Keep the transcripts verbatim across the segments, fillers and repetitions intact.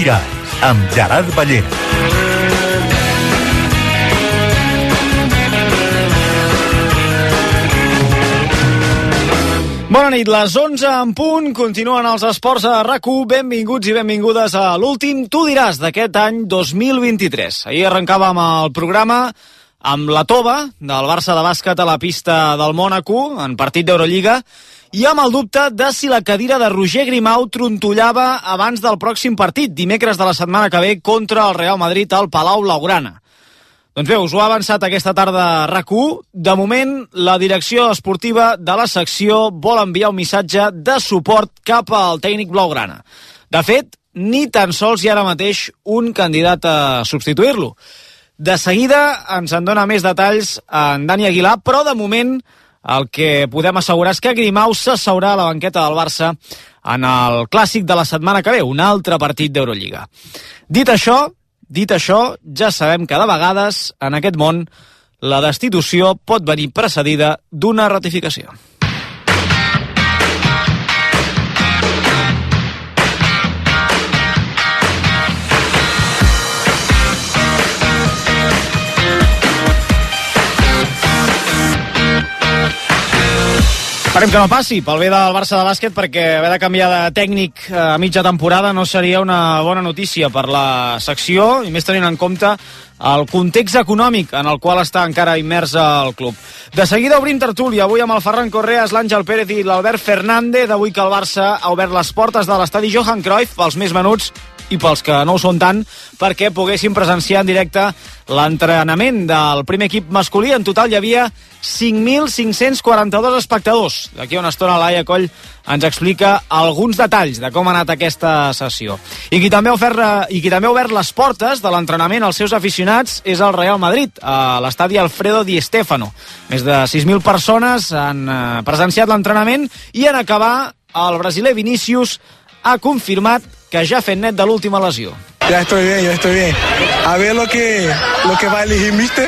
diràs, amb Gerard Ballera. Bona nit, les onze en punt, continuen els esports a RAC u. Benvinguts i benvingudes a l'últim Tu diràs d'aquest any dos mil vint-i-tres. Ahir arrencàvem el programa amb la tova del Barça de bàsquet a la pista del Mònaco, en partit d'Eurolliga, i amb el dubte de si la cadira de Roger Grimau trontollava abans del pròxim partit, dimecres de la setmana que ve, contra el Real Madrid al Palau Blaugrana. Doncs bé, us ho ha avançat aquesta tarda RAC u. De moment, la direcció esportiva de la secció vol enviar un missatge de suport cap al tècnic blaugrana. De fet, ni tan sols hi ha ara mateix un candidat a substituir-lo. De seguida ens en dona més detalls en Dani Aguilar, però de moment el que podem assegurar és que Grimau s'asseurà a la banqueta del Barça en el clàssic de la setmana que ve, un altre partit d'Eurolliga. Dit això, Dit això, ja sabem que de vegades, en aquest món, la destitució pot venir precedida d'una ratificació. Esperem que no passi pel bé del Barça de bàsquet, perquè haver de canviar de tècnic a mitja temporada no seria una bona notícia per la secció, i més tenint en compte el context econòmic en el qual està encara immers el club. De seguida obrim tertúlia, avui amb el Ferran Correas, l'Àngel Pérez i l'Albert Fernández, avui que el Barça ha obert les portes de l'estadi Johan Cruyff pels més menuts i pels que no ho són tant, perquè poguessin presenciar en directe l'entrenament del primer equip masculí. En total hi havia cinc mil cinc-cents quaranta-dos espectadors. D'aquí a una estona Laia Coll ens explica alguns detalls de com ha anat aquesta sessió. I qui també ha ofert, i qui també ha obert les portes de l'entrenament als seus aficionats és el Real Madrid, a l'estadi Alfredo Di Stéfano. Més de sis mil persones han presenciat l'entrenament i en acabar el brasiler Vinícius ha confirmat que ja ha fet net de l'última lesió. Ya estoy bien, ya estoy bien. A ver lo que, lo que va a elegir míster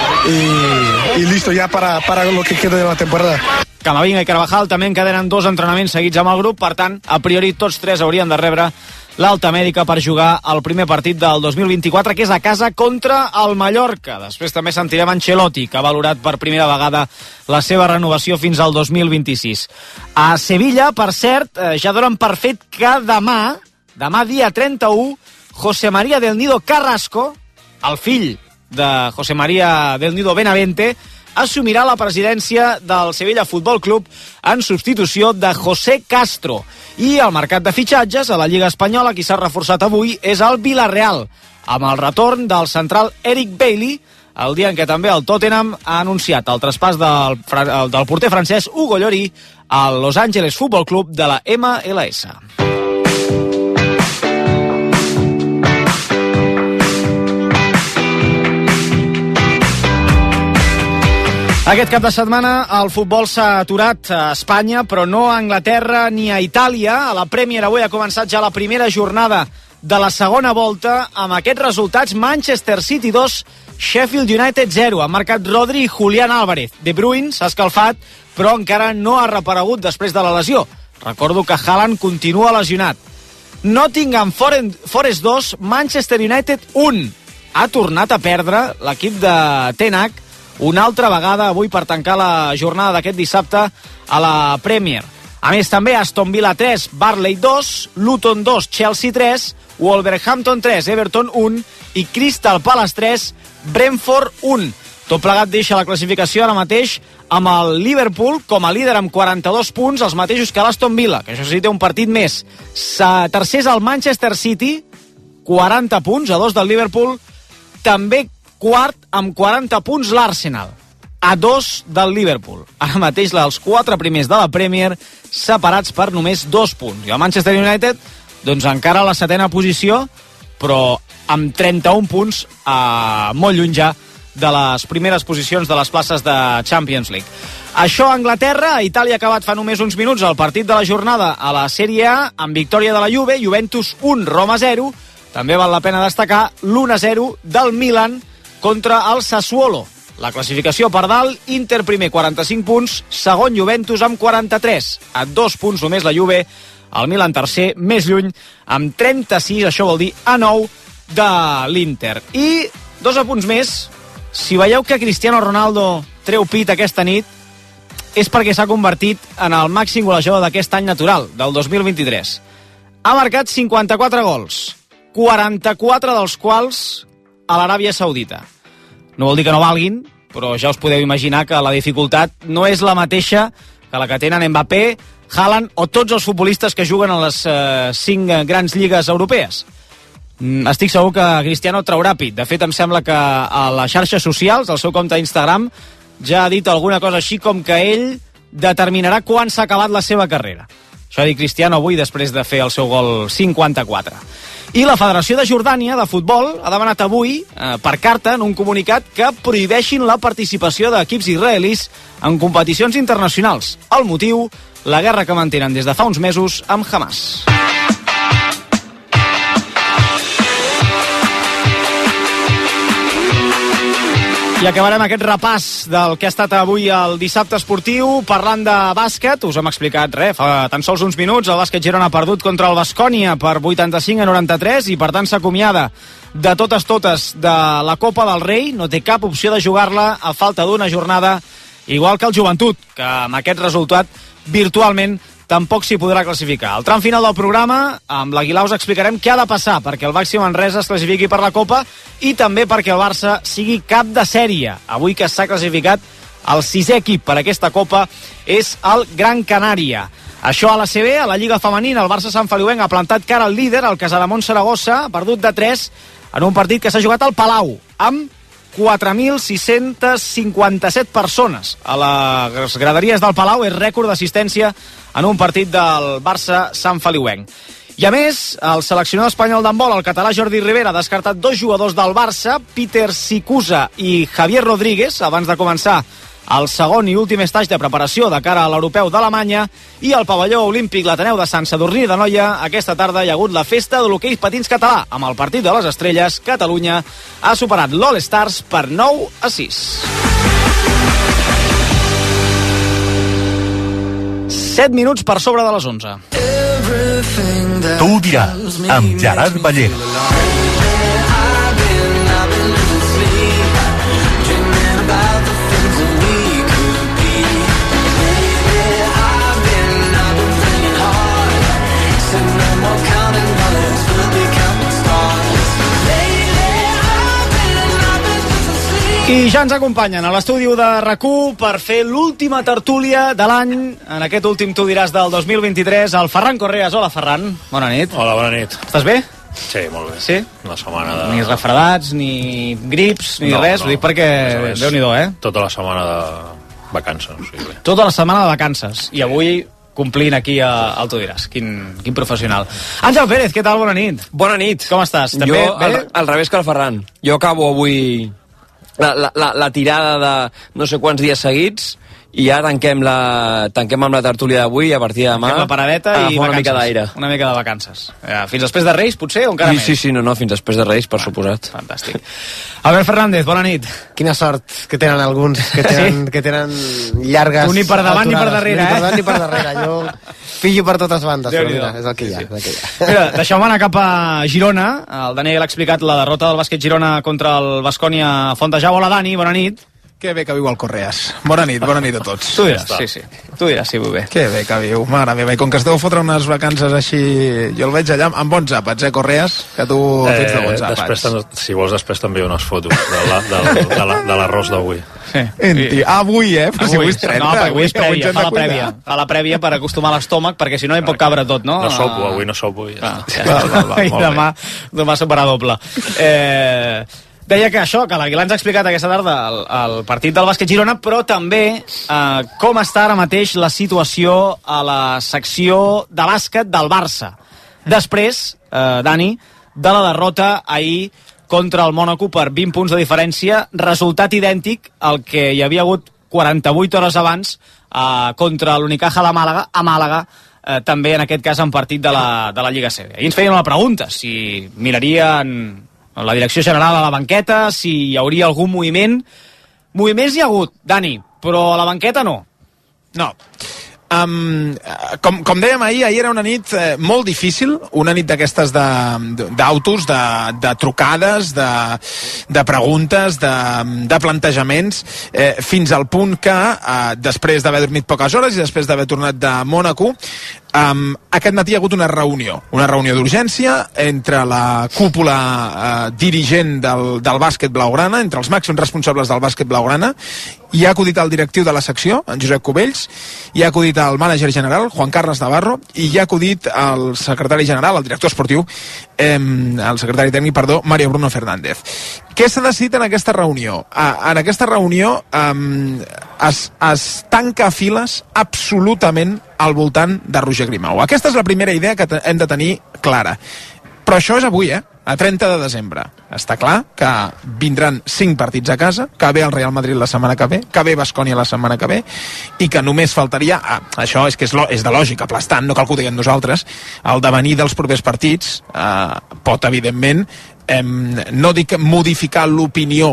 y, y listo ya para, para lo que queda de la temporada. Camavinga i Carvajal també encadenen dos entrenaments seguits amb el grup, per tant, a priori tots tres haurien de rebre l'alta mèdica per jugar el primer partit del dos mil vint-i-quatre, que és a casa contra el Mallorca. Després també sentirem Ancelotti, que ha valorat per primera vegada la seva renovació fins al dos mil vint-i-sis. A Sevilla, per cert, ja donen per fet que demà, demà dia trenta-u, José María del Nido Carrasco, el fill de José María del Nido Benavente, assumirà la presidència del Sevilla Futbol Club en substitució de José Castro. I al mercat de fitxatges, a la Lliga Espanyola, qui s'ha reforçat avui és el Villarreal, amb el retorn del central Eric Bailly, el dia en què també el Tottenham ha anunciat el traspàs del, del porter francès Hugo Lloris al Los Angeles Futbol Club de la M L S. Aquest cap de setmana el futbol s'ha aturat a Espanya, però no a Anglaterra ni a Itàlia. A la Premier avui ha començat ja la primera jornada de la segona volta amb aquests resultats: Manchester City dos, Sheffield United zero. Han marcat Rodri i Julián Álvarez. De Bruyne s'ha escalfat, però encara no ha reparegut després de la lesió. Recordo que Haaland continua lesionat. Nottingham Forest dos, Manchester United un. Ha tornat a perdre l'equip de Ten Hag una altra vegada avui per tancar la jornada d'aquest dissabte a la Premier. A més, també Aston Villa tres, Burnley dos, Luton dos, Chelsea tres, Wolverhampton tres, Everton un i Crystal Palace tres, Brentford un. Tot plegat deixa la classificació ara mateix amb el Liverpool com a líder amb quaranta-dos punts, els mateixos que l'Aston Villa, que això sí té un partit més. Tercer és el Manchester City, quaranta punts, a dos del Liverpool. També quart amb quaranta punts l'Arsenal, a dos del Liverpool. Ara mateix els quatre primers de la Premier separats per només dos punts. I el Manchester United, doncs encara a la setena posició, però amb trenta-un punts, eh, molt lluny ja de les primeres posicions de les places de Champions League. Això a Anglaterra. A Itàlia ha acabat fa només uns minuts el partit de la jornada a la Sèrie A, amb victòria de la Juve, Juventus un, Roma zero. També val la pena destacar l'u a zero del Milan contra el Sassuolo. La classificació per dalt: Inter primer, quaranta-cinc punts, segon Juventus amb quaranta-tres, a dos punts només la Juve el Milan tercer, més lluny, amb trenta-sis, això vol dir a nou de l'Inter. I dos apunts més. Si veieu que Cristiano Ronaldo treu pit aquesta nit, és perquè s'ha convertit en el màxim golejador d'aquest any natural, del dos mil vint-i-tres. Ha marcat cinquanta-quatre gols, quaranta-quatre dels quals a l'Aràbia Saudita. No vol dir que no valguin, però ja us podeu imaginar que la dificultat no és la mateixa que la que tenen Mbappé, Haaland o tots els futbolistes que juguen a les eh, cinc grans lligues europees. Estic segur que Cristiano traurà pit. De fet, em sembla que a les xarxes socials, al seu compte d'Instagram, ja ha dit alguna cosa així com que ell determinarà quan s'ha acabat la seva carrera. Això ha dit Cristiano avui després de fer el seu gol cinquanta-quatre. I la Federació de Jordània de Futbol ha demanat avui, eh, per carta, en un comunicat, que prohibeixin la participació d'equips israelis en competicions internacionals. El motiu, la guerra que mantenen des de fa uns mesos amb Hamas. I acabarem aquest repàs del que ha estat avui el dissabte esportiu parlant de bàsquet. Us hem explicat res, fa tan sols uns minuts. El bàsquet Girona ha perdut contra el Baskonia per vuitanta-cinc a noranta-tres i per tant s'acomiada de totes totes de la Copa del Rei. No té cap opció de jugar-la a falta d'una jornada, igual que el Joventut, que amb aquest resultat virtualment tampoc s'hi podrà classificar. Al tram final del programa, amb l'Aguilar us explicarem què ha de passar perquè el Baxi Manresa es classifiqui per la Copa i també perquè el Barça sigui cap de sèrie. Avui que s'ha classificat el sisè equip per aquesta Copa és el Gran Canària. Això a la C B, a la Lliga Femenina, el Barça Sant Feliuenc ha plantat cara al líder, el Casademont Saragossa, ha perdut de tres en un partit que s'ha jugat al Palau, amb quatre mil sis-cents cinquanta-set persones a les graderies del Palau. És rècord d'assistència en un partit del Barça Sant Feliuenc. I a més, el seleccionador espanyol d'handbol, el català Jordi Rivera, ha descartat dos jugadors del Barça, Peter Sicusa i Javier Rodríguez, abans de començar el segon i últim estatge de preparació de cara a l'Europeu d'Alemanya. I al pavelló olímpic l'Ateneu de Sant Sadurní d'Anoia, aquesta tarda hi ha hagut la festa de l'hoquei patins català. Amb el partit de les estrelles, Catalunya ha superat l'All Stars per nou a sis. set minuts per sobre de les onze. Tu ho diràs, amb Gerard Ballera. I ja ens acompanyen a l'estudi de RAC u per fer l'última tertúlia de l'any, en aquest últim Tu diràs del dos mil vint-i-tres, el Ferran Correas. Hola, Ferran. Bona nit. Hola, bona nit. Estàs bé? Sí, molt bé. Sí? Una setmana de... Ni refredats, ni grips, ni no, res. No. Ho dic perquè... Déu-n'hi-do, eh? Tota la setmana de vacances. O sigui, bé. Tota la setmana de vacances. I avui complint aquí a, al Tu diràs. Quin, quin professional. Àngel Pérez, què tal? Bona nit. Bona nit. Com estàs? També jo, bé? al, al revés que el Ferran. Jo acabo avui la, la, la, la tirada de no sé quants dies seguits i ja tanquem, la, tanquem amb la tertúlia d'avui a partir de demà. Tanquem la paradeta i una vacances. mica d'aire. Una mica de vacances. Ja, fins després de Reis, potser, o encara sí, més? Sí, sí, no, no, fins després de Reis, per suposat. Fantàstic. Albert Fernández, bona nit. Quina sort que tenen alguns, que tenen, sí. que tenen llargues... Tu ni per davant ni per darrere, eh? Ni per davant eh? ni per darrere. Jo pillo per totes bandes, però mira, és el que hi ha. Sí, sí. El que hi ha. Mira, deixeu-me anar cap a Girona. El Daniel ha explicat la derrota del bàsquet Girona contra el Baskonia Fontejau. Hola, Dani, bona nit. Que bé que viu el Correas. Bona nit, bona nit a tots. Tu diràs, sí, sí. Tu diràs, sí, bé. Que bé que viu, mare meva. I com que es deu fotre unes vacances així... Jo el veig allà amb bons àpats, eh, Correas? Que tu eh, tens de bons àpats. Després, si vols, després també unes fotos de, la, de, de, la, de l'arròs d'avui. Sí. Enti, avui, eh? Però si avui és trenta. No, perquè avui és prèvia, fa la prèvia. Cuidar. Fa la prèvia per acostumar l'estómac, perquè si no hi pot cabre tot, no? No sopo, avui no sopo. I, ja ah, ja va, va, va, I demà, demà soparà doble. Eh... Deia que això, que l'Aguilar ens ha explicat aquesta tarda el, el partit del bàsquet Girona, però també eh, com està ara mateix la situació a la secció de bàsquet del Barça. Després, eh, Dani, de la derrota ahir contra el Mònaco per vint punts de diferència, resultat idèntic al que hi havia hagut quaranta-vuit hores abans eh, contra l'Unicaja de Màlaga, a Màlaga, eh, també en aquest cas en partit de la, de la Lliga C B. I ens feien una pregunta, si mirarien la direcció general a la banqueta, si hi hauria algun moviment. Moviments hi ha hagut, Dani, però a la banqueta no. No. Um, com, com dèiem ahir, ahir era una nit eh, molt difícil, una nit d'aquestes d'autos, de, de, de trucades, de, de preguntes, de, de plantejaments, eh, fins al punt que, eh, després d'haver dormit poques hores i després d'haver tornat de Mònaco, Um, aquest matí hi ha hagut una reunió, una reunió d'urgència entre la cúpula uh, dirigent del, del bàsquet blaugrana, entre els màxims responsables del bàsquet blaugrana. Hi ha acudit el directiu de la secció, en Josep Cubells, hi ha acudit el mànager general, Juan Carlos Navarro, i hi ha acudit el secretari general, el director esportiu, eh, el secretari tècnic, perdó, Mario Bruno Fernández. Què s'ha decidit en aquesta reunió? Ah, en aquesta reunió um, es, es tanca files absolutament al voltant de Roger Grimau. Aquesta és la primera idea que hem de tenir clara. Però això és avui, eh? A trenta de desembre. Està clar que vindran cinc partits a casa, que ve el Real Madrid la setmana que ve, que ve Baskonia la setmana que ve, i que només faltaria... Ah, això és que és, lo, és de lògica aplastant, no cal que ho diguem nosaltres. El devenir dels propers partits eh, pot, evidentment, eh, no dic modificar l'opinió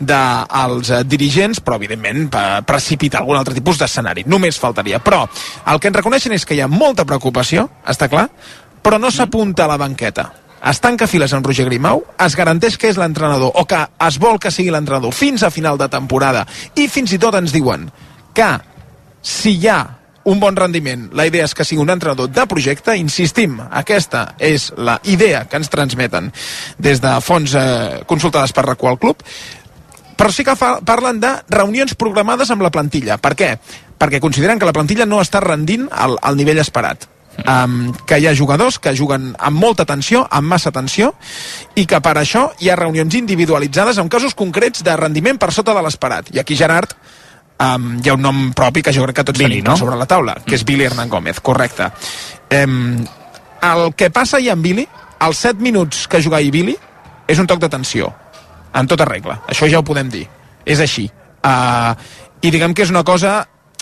dels eh, dirigents, però, evidentment, precipitar algun altre tipus d'escenari. Només faltaria. Però el que ens reconeixen és que hi ha molta preocupació, està clar, però no s'apunta a la banqueta. Es tanca files amb Roger Grimau, es garanteix que és l'entrenador, o que es vol que sigui l'entrenador fins a final de temporada, i fins i tot ens diuen que si hi ha un bon rendiment, la idea és que sigui un entrenador de projecte. Insistim, aquesta és la idea que ens transmeten des de fonts eh, consultades per RAC u al club, però sí que fa, parlen de reunions programades amb la plantilla. Per què? Perquè consideren que la plantilla no està rendint al, al nivell esperat. Um, que hi ha jugadors que juguen amb molta tensió, amb massa tensió, i que per això hi ha reunions individualitzades en casos concrets de rendiment per sota de l'esperat. I aquí, Gerard, um, hi ha un nom propi que jo crec que tots Billy, tenim no? sobre la taula, que és Billy Hernán Gómez, correcte. Um, el que passa ahir amb Billy, els set minuts que juga ahir Billy, és un toc de tensió, en tota regla. Això ja ho podem dir. És així. Uh, I diguem que és una cosa...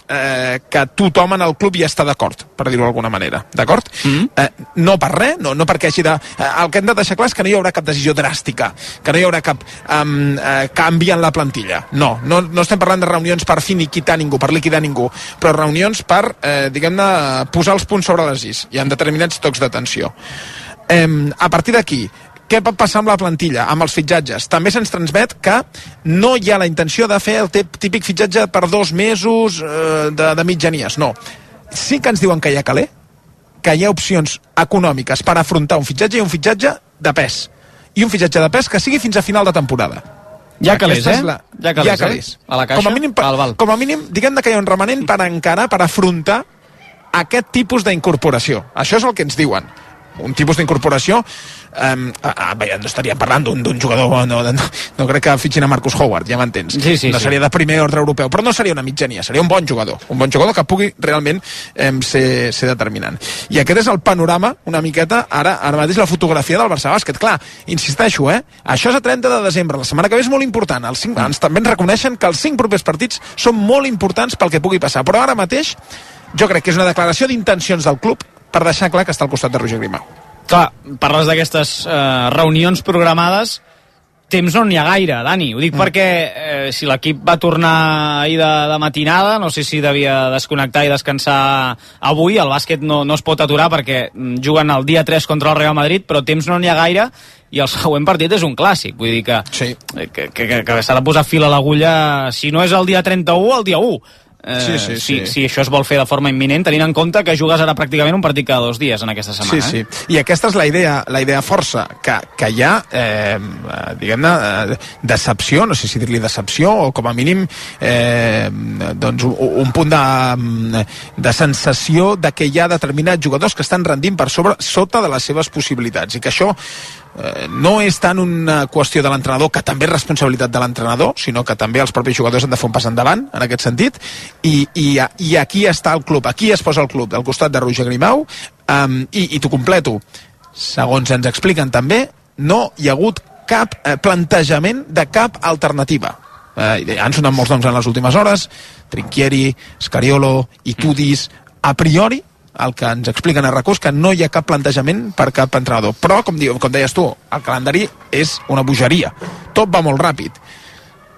Eh, que tothom en el club ja està d'acord, per dir-ho d'alguna manera, d'acord? Mm-hmm. Eh, no per res, no, no perquè hagi de... Eh, el que hem de deixar clar és que no hi haurà cap decisió dràstica, que no hi haurà cap um, eh, canvi en la plantilla. No, no, no estem parlant de reunions per finiquitar ningú, per liquidar ningú, però reunions per, eh, diguem-ne, posar els punts sobre les is i en determinats tocs d'atenció. Eh, a partir d'aquí, què pot passar amb la plantilla, amb els fitxatges? També se'ns transmet que no hi ha la intenció de fer el típic fitxatge per dos mesos eh, de, de mitjanies, no. Sí que ens diuen que hi ha caler, que hi ha opcions econòmiques per afrontar un fitxatge i un fitxatge de pes. I un fitxatge de pes que sigui fins a final de temporada. Hi ha calés, eh? La... Hi ha calés, hi ha calés. Eh? A la caixa, com a mínim, val, val. Com a mínim diguem que hi ha un remanent per encarar, per afrontar aquest tipus d'incorporació. Això és el que ens diuen. Un tipus d'incorporació um, ah, bé, no estaríem parlant d'un jugador no, no, no crec que fitxin a Marcus Howard, ja m'entens, sí, sí, no seria sí. de primer ordre europeu, però no seria una mitjania, seria un bon jugador, un bon jugador que pugui realment um, ser, ser determinant. I aquest és el panorama, una miqueta ara, ara mateix la fotografia del Barça Bàsquet. Clar, insisteixo, eh? Això és a trenta de desembre, la setmana que ve és molt important, els cinc, ens també ens reconeixen que els cinc propers partits són molt importants pel que pugui passar, però ara mateix jo crec que és una declaració d'intencions del club per deixar clar que està al costat de Roger Grimau. Clar, parles d'aquestes eh, reunions programades, temps no n'hi ha gaire, Dani. Ho dic mm. perquè eh, si l'equip va tornar ahir de, de matinada, no sé si devia desconnectar i descansar avui, el bàsquet no, no es pot aturar perquè juguen el dia tres contra el Real Madrid, però temps no n'hi ha gaire i el següent partit és un clàssic. Vull dir que, sí. que, que, que, que s'ha de posar fil a l'agulla, si no és el dia trenta-u, el dia u. Eh, sí, sí, si, sí. si això es vol fer de forma imminent, tenint en compte que jugues ara pràcticament un partit cada dos dies en aquesta setmana. Sí, eh? sí. I aquesta és la idea, la idea força, que, que hi ha, eh, diguem-ne, eh, decepció, no sé si dir-li decepció, o com a mínim eh, doncs un, un punt de, de sensació de que hi ha determinats jugadors que estan rendint per sobre, sota de les seves possibilitats, i que això Eh, no és tant una qüestió de l'entrenador, que també és responsabilitat de l'entrenador, sinó que també els propis jugadors han de fer un pas endavant en aquest sentit, i, i, i aquí està el club, aquí es posa el club al costat de Roger Grimau, um, i, i t'ho completo, segons ens expliquen també, no hi ha hagut cap eh, plantejament de cap alternativa. Eh, han sonat molts noms en les últimes hores, Trinchieri, Scariolo, Itudis, a priori el que ens expliquen a RAC u és que no hi ha cap plantejament per cap entrenador, però com, diu, com deies tu, el calendari és una bogeria, tot va molt ràpid.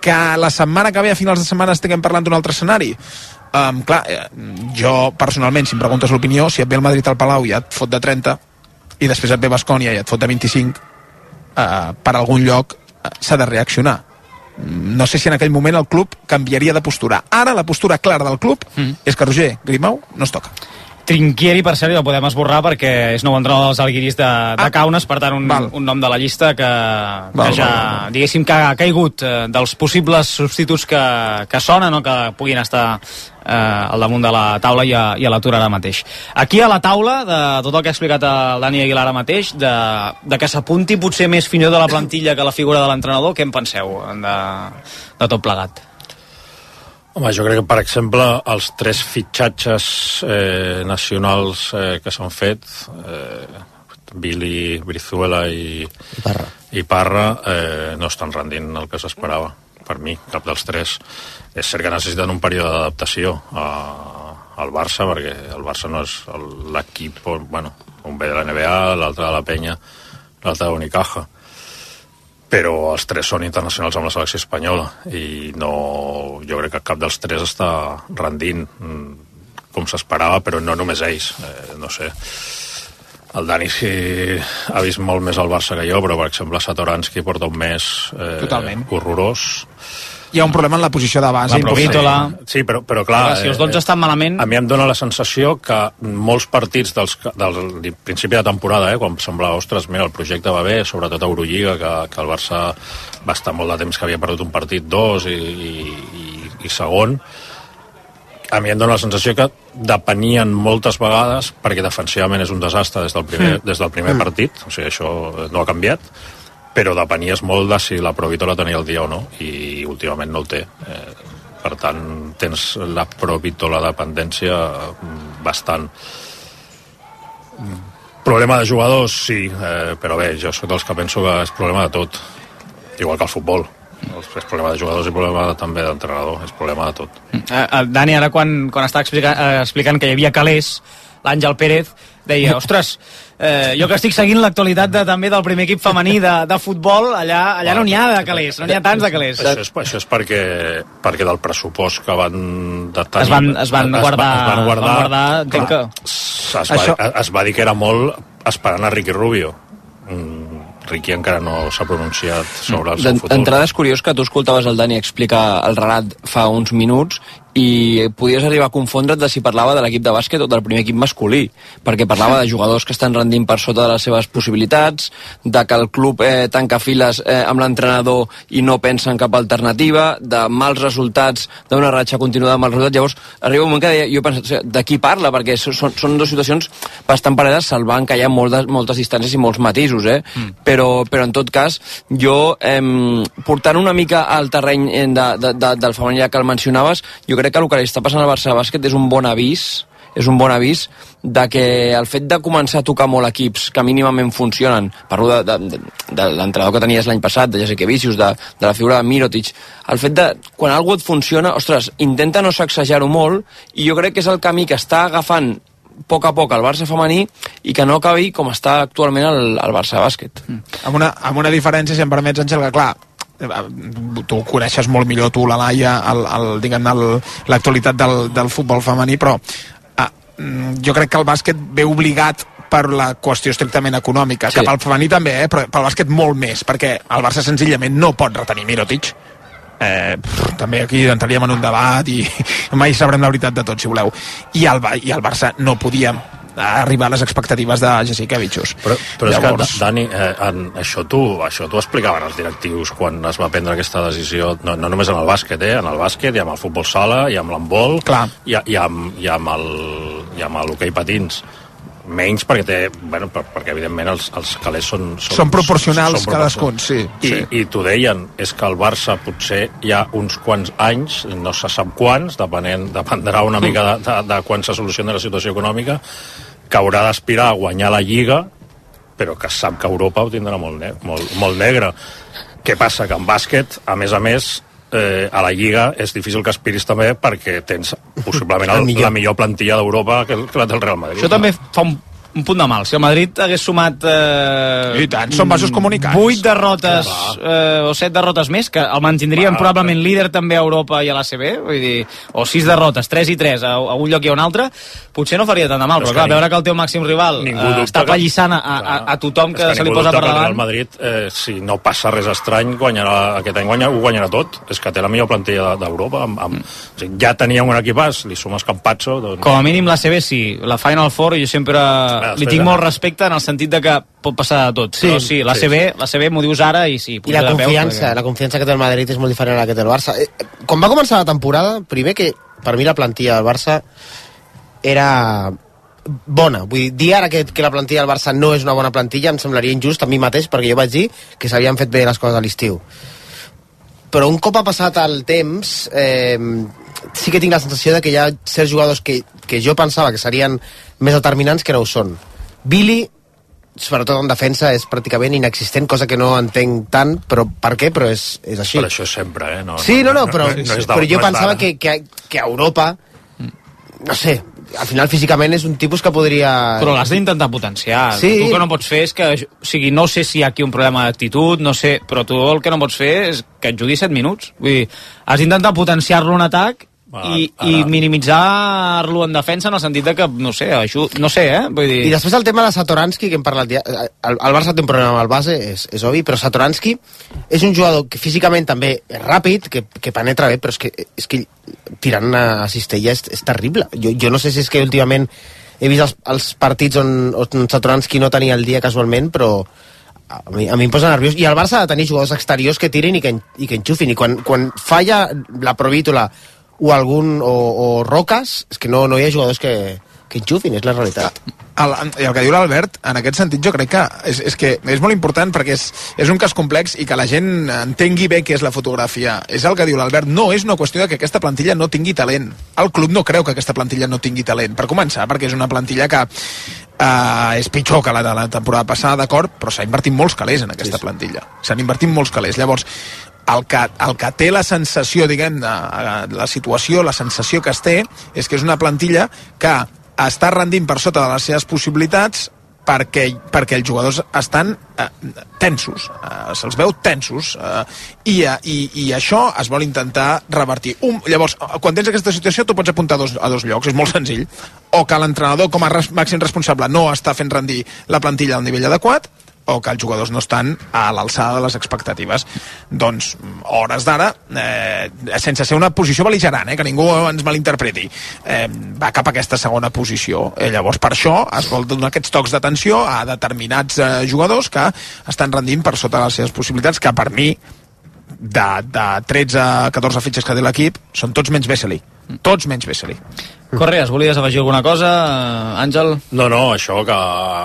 que la setmana que ve a finals de setmana estiguem parlant d'un altre escenari? Um, clar, eh, jo personalment, si em preguntes l'opinió, si et ve el Madrid al Palau i et fot de trenta i després et ve Baskonia i et fot de vint-i-cinc, uh, per algun lloc uh, s'ha de reaccionar. No sé si en aquell moment el club canviaria de postura. Ara la postura clara del club mm. és que Roger Grimau no es toca. Trinquieri, per cert, el podem esborrar perquè és nou entrenador dels alguiris de, de ah, Kaunas, per tant un, un nom de la llista que, val, que ja, val, val. diguéssim, que ha caigut eh, dels possibles substituts que, que sonen o que puguin estar eh, al damunt de la taula i a, i a l'atur ara mateix. Aquí a la taula, de tot el que ha explicat el Dani Aguilar ara mateix, de, de que s'apunti potser més finó de la plantilla que la figura de l'entrenador, què en penseu de, de tot plegat? Home, jo crec que, per exemple, els tres fitxatges eh, nacionals eh, que s'han fet, eh, Billy, Brizuela i, I Parra, i Parra eh, no estan rendint el que s'esperava, per mi, cap dels tres. És cert que necessiten un període d'adaptació a, al Barça, perquè el Barça no és l'equip, bueno, un ve de la N B A, l'altre de la Penya, l'altre de Unicaja, però els tres són internacionals amb la selecció espanyola i no, jo crec que cap dels tres està rendint com s'esperava, però no només ells, eh, no sé, el Dani sí ha vist molt més el Barça que jo, però per exemple Satoranski porta un mes eh, horrorós. Hi ha un problema en la posició de base. La Provítola. Sí, però, però clar... Si els dotze estan malament... A mi em dóna la sensació que molts partits dels, del principi de temporada, eh, quan semblava, ostres, mira, el projecte va bé, sobretot a Eurolliga, que, que el Barça va estar molt de temps que havia perdut un partit, dos, i, i, i segon, a mi em dóna la sensació que depenien moltes vegades, perquè defensivament és un desastre des del primer, mm. des del primer mm. partit, o sigui, això no ha canviat, però depenies molt de si la Provítola tenia el dia o no, i últimament no el té. Eh, per tant, tens la Provítola dependència bastant. Problema de jugadors, sí, eh, però bé, jo soc dels que penso que és problema de tot, igual que el futbol. És problema de jugadors i problema també d'entrenador, és problema de tot. Eh, Dani, ara quan, quan està explicant, eh, explicant que hi havia calés, l'Àngel Pérez deia, ostres, eh, jo que estic seguint l'actualitat de, també del primer equip femení de, de futbol, allà, allà no n'hi ha de calés, no n'hi ha tants de calés. Això és, això és perquè, perquè del pressupost que van de tenir... Es van, es van es, guardar... Es van guardar, van guardar clar, que... es, va, això... es va dir que era molt esperant a Ricky Rubio. Mm, Ricky encara no s'ha pronunciat sobre el seu futur. D'entrada és curiós que tu escoltaves el Dani explicar el relat fa uns minuts i podies arribar a confondre't de si parlava de l'equip de bàsquet o del primer equip masculí, perquè parlava de jugadors que estan rendint per sota de les seves possibilitats, de que el club eh, tanca files eh, amb l'entrenador i no pensa en cap alternativa, de mals resultats, d'una ratxa continuada amb els resultats. Llavors arriba un moment que deia, jo penso, de qui parla? Perquè són, són dues situacions bastant paredes, salvant que hi ha moltes, moltes distàncies i molts matisos, eh? Mm. però, però en tot cas jo, eh, portant una mica al terreny de, de, de, del femení que el mencionaves, jo crec que el que li està passant al Barça Bàsquet és un bon avís, és un bon avís de que el fet de començar a tocar molt equips que mínimament funcionen, parlo de, de, de, de l'entrenador que tenies l'any passat, de Jasikevičius, de, de la figura de Mirotic, el fet de, quan algú et funciona, ostres, intenta no sacsejar-ho molt, i jo crec que és el camí que està agafant a poc a poc el Barça femení i que no acabi com està actualment el, el Barça Bàsquet. Mm. Amb, una, amb una diferència, si em permets, Àngel, que clar, tu coneixes molt millor tu la Laia el, el, diguem, l'actualitat del, del futbol femení, però eh, jo crec que el bàsquet ve obligat per la qüestió estrictament econòmica, sí. Cap al femení també, eh, però pel bàsquet molt més, perquè el Barça senzillament no pot retenir Mirotic. Eh, pff, també aquí entraríem en un debat i mai sabrem la veritat de tot, si voleu, i el, i el Barça no podia arribar a les expectatives de Jasikevičius. Però, però Llavors... és que, Dani, eh, en, això tu això t'ho explicaven els directius quan es va prendre aquesta decisió, no, no només en el bàsquet, eh, en el bàsquet i amb el futbol sala i amb l'handbol i, i, amb, i amb el i amb l'hoquei patins. Menys perquè té, bueno, perquè evidentment els, els calés són, són, són proporcionals són cadascun, sí, I, sí. I t'ho deien, és que el Barça potser hi ha uns quants anys, no se sap quants, depenent, dependrà una mica de, de, de quan se solucioni la situació econòmica, que haurà d'aspirar a guanyar la Lliga, però que sap que Europa ho tindrà molt, ne molt, molt negre. Què passa? Que en bàsquet, a més a més, eh, a la Lliga és difícil que aspiris també perquè tens possiblement el, millor. la millor plantilla d'Europa que, que la del Real Madrid. Això també fa un un punt de mal. Si el Madrid hagués sumat eh, i tant, són vasos comunicats. vuit derrotes eh, o set derrotes més, que el mantindrien va, probablement va. líder també a Europa i a l'A C B, vull dir, o sis derrotes, tres i tres a, a un lloc i a un altre, potser no faria tant de mal, però, però clar, veure que el teu màxim rival eh, està pallissant a, a, a tothom que, que se li posa per davant. El Madrid, eh, si no passa res estrany, guanyarà, aquest any guanyarà, ho guanyarà tot. És que té la millor plantilla d'Europa. Amb, amb, mm. o sigui, ja tenia un equipàs, li sumes Campazzo... Doncs... Com a mínim l'A C B sí, la Final Four jo sempre ja, li tinc molt respecte en el sentit de que pot passar de tot, sí, però sí, l'A C B, sí, sí. l'A C B m'ho dius ara i sí. I la confiança, perquè... la confiança que té el Madrid és molt diferent a la que té el Barça. Quan va començar la temporada, primer que per mi la plantilla del Barça era bona, vull dir, dir ara que, que la plantilla del Barça no és una bona plantilla em semblaria injust a mi mateix, perquè jo vaig dir que s'havien fet bé les coses a l'estiu. Però un cop ha passat el temps eh, sí que tinc la sensació de que hi ha certs jugadors que, que jo pensava que serien més determinants que no ho són. Billy, sobretot en defensa, és pràcticament inexistent, cosa que no entenc tant, però per què? Però és, és així. Però això és sempre, eh? No, sí, no, no, no però, no, no, no però jo pensava que, que, que a Europa, no sé, al final físicament és un tipus que podria... Però l'has d'intentar potenciar. Sí. Tu el que no pots fer és que... O sigui, no sé si hi ha aquí un problema d'actitud, no sé, però tu el que no pots fer és que et jugui set minuts. Vull dir, has d'intentar potenciar-lo en atac i, i minimitzar-lo en defensa en el sentit de que, no sé, ajud... no sé, eh? Vull dir... I després el tema de Satoranski, que hem parlat ja... El, el Barça té un problema amb el base, és, és obvi, però Satoranski és un jugador que físicament també és ràpid, que, que penetra bé, però és que, és que tirant a cistella és, és terrible. Jo, jo no sé si és que últimament he vist els, els partits on, on Satoranski no tenia el dia casualment, però a mi, a mi em posa nerviós. I el Barça ha de tenir jugadors exteriors que tirin i que, i que enxufin, i quan, quan falla la Provítola o algun, o, o Roques, és que no, no hi ha jugadors que, que enxufin, és la realitat. El, I el que diu l'Albert, en aquest sentit jo crec que és, és que és molt important perquè és, és un cas complex i que la gent entengui bé què és la fotografia. És el que diu l'Albert, no és una qüestió de que aquesta plantilla no tingui talent. El club no creu que aquesta plantilla no tingui talent. Per començar, perquè és una plantilla que Uh, és pitjor que la de la temporada passada, d'acord, però s'ha invertit molts calés en aquesta sí, sí. plantilla. S'han invertit molts calés. Llavors, el que, el que té la sensació, diguem, la situació, la sensació que es té, és que és una plantilla que està rendint per sota de les seves possibilitats perquè, perquè els jugadors estan eh, tensos, eh, se'ls veu tensos, eh, i, i, i això es vol intentar revertir. Un, llavors, quan tens aquesta situació, tu pots apuntar a dos, a dos llocs, és molt senzill. O que l'entrenador, com a res, màxim responsable, no està fent rendir la plantilla al nivell adequat, o que els jugadors no estan a l'alçada de les expectatives. Doncs, hores d'ara, eh, sense ser una posició bel·ligerant, eh, que ningú ens malinterpreti, eh, va cap a aquesta segona posició. Eh, llavors, per això, es vol donar aquests tocs d'atenció a determinats eh, jugadors que estan rendint per sota les seves possibilitats, que per mi, de, de tretze a catorze fitxes que té l'equip, són tots menys Vesely. Tots menys Vesely. Correas, volies afegir alguna cosa, Àngel? No, no, això que...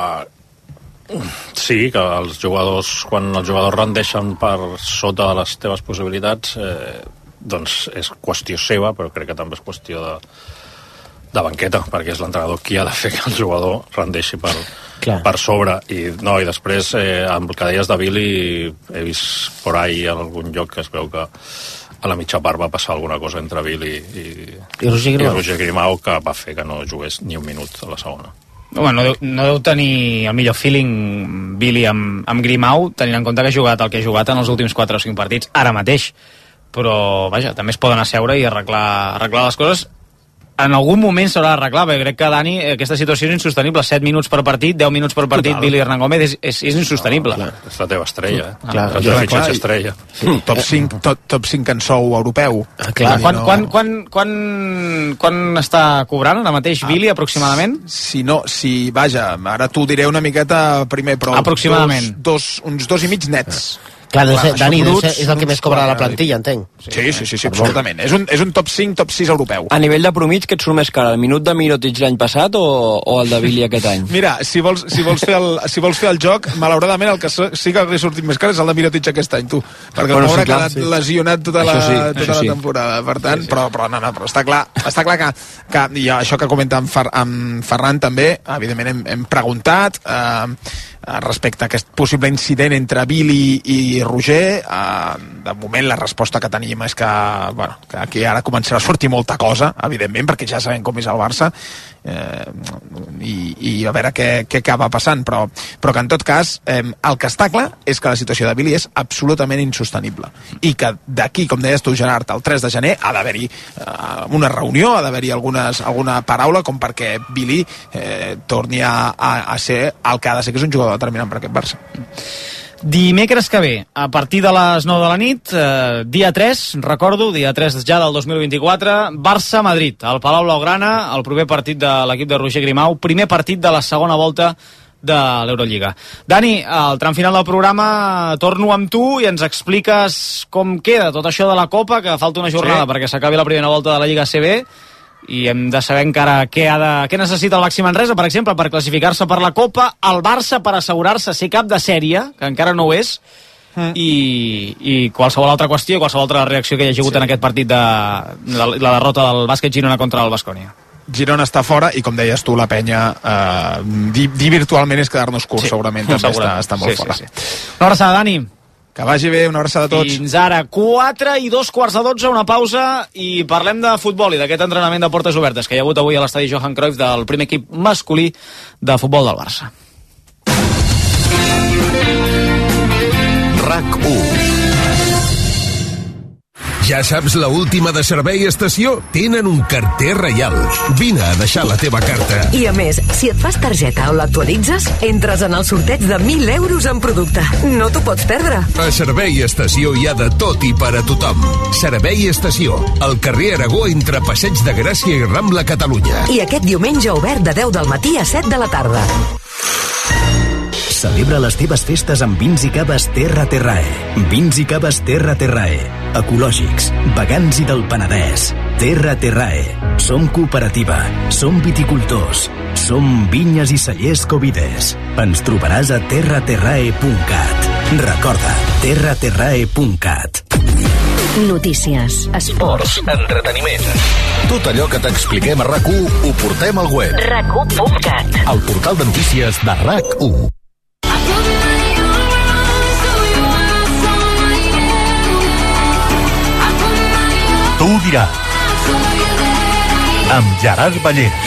Sí, que els jugadors, quan els jugadors rendeixen per sota de les teves possibilitats, eh, doncs és qüestió seva, però crec que també és qüestió de, de banqueta, perquè és l'entrenador qui ha de fer que el jugador rendeixi per, per sobre. I, no, i després, eh, amb el que deies de Billy, he vist por ahí en algun lloc que es veu que a la mitja part va passar alguna cosa entre Billy i, I Roger Grimau, i Roger Grimau que va fer que no jugués ni un minut a la segona. Home, no, deu, no deu tenir el millor feeling Billy amb, amb Grimau, tenint en compte que ha jugat el que ha jugat en els últims quatre o cinc partits ara mateix, però vaja, també es poden asseure i arreglar, arreglar les coses. En algun moment s'haurà d'arreglar, perquè crec que, Dani, aquesta situació és insostenible. set minuts per partit, deu minuts per partit, Total. Billy Hernán Gómez, és, és, és insostenible. No, és la teva estrella, eh? Ah, clar, és la fitxatge estrella. Sí, top cinc, top, top cinc en sou europeu. Ah, clar. Quan, quan, quan, quan, quan està cobrant ara mateix ah, Billy, aproximadament? Si no, si, vaja, ara t'ho diré una miqueta primer, però... Aproximadament. Dos, dos, uns dos i mig nets. Ah. Clar, Clar ser, Dani, bruts, és el que més cobra de la plantilla, entenc. Sí, sí, sí, sí, sí absolutament. És un, és un top cinc, top sis europeu. A nivell de promig, què et surt més car? El minut de Mirotic l'any passat o, o el de Billy aquest any? Mira, si vols, si vols, fer, el, si vols fer el joc, malauradament el que sí que li ha sortit més car és el de Mirotic aquest any, tu. Perquè bueno, el pobre sí, ha quedat sí. lesionat tota la, sí, tota la sí. temporada. Per tant, sí, sí. Però, però, no, no, però està clar, està clar que, que i això que comenta amb, Fer, amb Ferran també, evidentment hem, hem preguntat, eh, respecte a aquest possible incident entre Billy i Roger. Uh, de moment la resposta que tenim és que, bueno, que aquí ara començarà a sortir molta cosa, evidentment, perquè ja sabem com és el Barça, eh, i, i a veure què, què acaba passant, però, però que en tot cas eh, el que està clar és que la situació de Billy és absolutament insostenible i que d'aquí, com deies tu, Gerard, el tres de gener ha d'haver-hi eh, una reunió, ha d'haver-hi algunes, alguna paraula com perquè Billy eh, torni a, a, a ser el que ha de ser, que és un jugador determinant per aquest Barça. Dimecres que ve, a partir de les nou de la nit, eh, dia tres, recordo, dia tres ja del dos mil vint-i-quatre, Barça-Madrid, al Palau Blaugrana, el proper partit de l'equip de Roger Grimau, primer partit de la segona volta de l'Eurolliga. Dani, al tram final del programa torno amb tu i ens expliques com queda tot això de la Copa, que falta una jornada sí. perquè s'acabi la primera volta de la Lliga A C B, i hem de saber encara què, ha de, què necessita el Baxi Manresa, per exemple, per classificar-se per la Copa, el Barça per assegurar-se ser cap de sèrie, que encara no ho és, mm. i, i qualsevol altra qüestió, qualsevol altra reacció que hi hagi hagut sí. en aquest partit de, de la derrota del bàsquet Girona contra el Baskonia. Girona està fora i, com deies tu, la penya eh, dir, dir virtualment és quedar-nos curt, sí, segurament també està, està molt sí, fora. Sí, sí. Una abraçada, Dani. Que vagi bé, una abraçada a tots. Fins ara, quatre i dos quarts de dotze, una pausa, i parlem de futbol i d'aquest entrenament de portes obertes que hi ha hagut avui a l'estadi Johan Cruyff del primer equip masculí de futbol del Barça. RAC u. Ja saps la última de Servei Estació? Tenen un carter reial. Vine a deixar la teva carta. I a més, si et fas targeta o l'actualitzes, entres en el sorteig de mil euros en producte. No t'ho pots perdre. A Servei Estació hi ha de tot i per a tothom. Servei Estació, al carrer Aragó entre Passeig de Gràcia i Rambla, Catalunya. I aquest diumenge obert de deu del matí a set de la tarda. Celebra les teves festes amb vins i caves Terra Terrae. Vins i caves Terra Terrae. Ecològics, vegans i del Penedès. Terra Terrae. Som cooperativa. Som viticultors. Som vinyes i cellers Covides. Ens trobaràs a terra terrae punt cat. Recorda, terra terrae punt cat. Notícies, esports, entreteniment. Tot allò que t'expliquem a RAC u ho portem al web. rac u punt cat. El portal de notícies de RAC u. Tu ho diràs. Amb Gerard Ballera.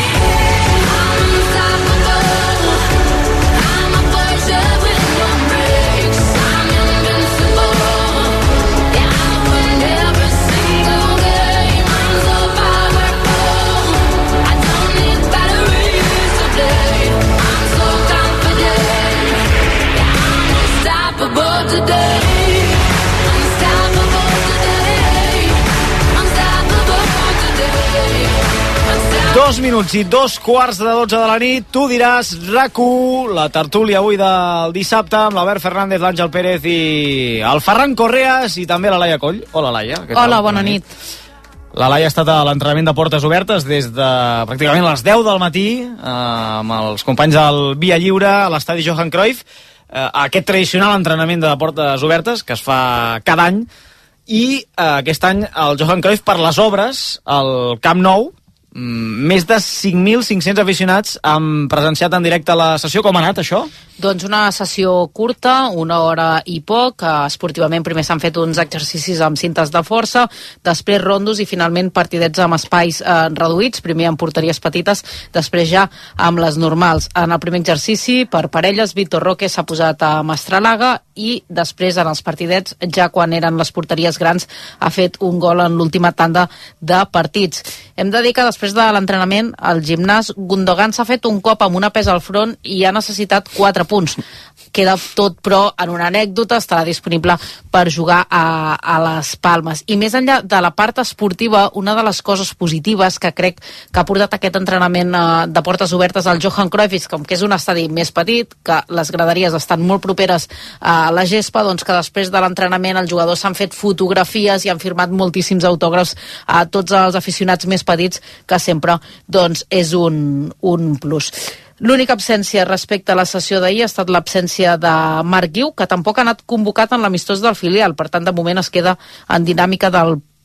Dos minuts i dos quarts de dotze de la nit, tu diràs RAC u, la tertúlia avui del dissabte amb l'Albert Fernández, l'Àngel Pérez i el Ferran Correas i també la Laia Coll. Hola, Laia. Hola, bona nit. La Laia ha estat a l'entrenament de portes obertes des de pràcticament les deu del matí eh, amb els companys del Via Lliure a l'estadi Johan Cruyff, eh, aquest tradicional entrenament de portes obertes que es fa cada any, i eh, aquest any el Johan Cruyff per les obres al Camp Nou. Més de cinc mil cinc-cents aficionats han presenciat en directe la sessió. Com ha anat això? Doncs una sessió curta, una hora i poc. Esportivament primer s'han fet uns exercicis amb cintes de força, després rondos i finalment partidets amb espais eh, reduïts, primer amb porteries petites, després ja amb les normals. En el primer exercici, per parelles, Víctor Roque s'ha posat a Mastralaga i després en els partidets, ja quan eren les porteries grans, ha fet un gol en l'última tanda de partits. Hem de dir que després de l'entrenament al gimnàs, Gundogan s'ha fet un cop amb una pesa al front i ha necessitat quatre punts. Queda tot, però, en una anècdota, estarà disponible per jugar a, a les Palmes. I més enllà de la part esportiva, una de les coses positives que crec que ha portat aquest entrenament eh, de portes obertes al Johan Cruyff, com que és un estadi més petit, que les graderies estan molt properes a la gespa, doncs que després de l'entrenament els jugadors s'han fet fotografies i han firmat moltíssims autògrafs a tots els aficionats més petits, que sempre doncs, és un, un plus. L'única absència respecte a la sessió d'ahir ha estat l'absència de Marc Guiu, que tampoc ha anat convocat en l'amistós del filial, per tant de moment es queda en dinàmica del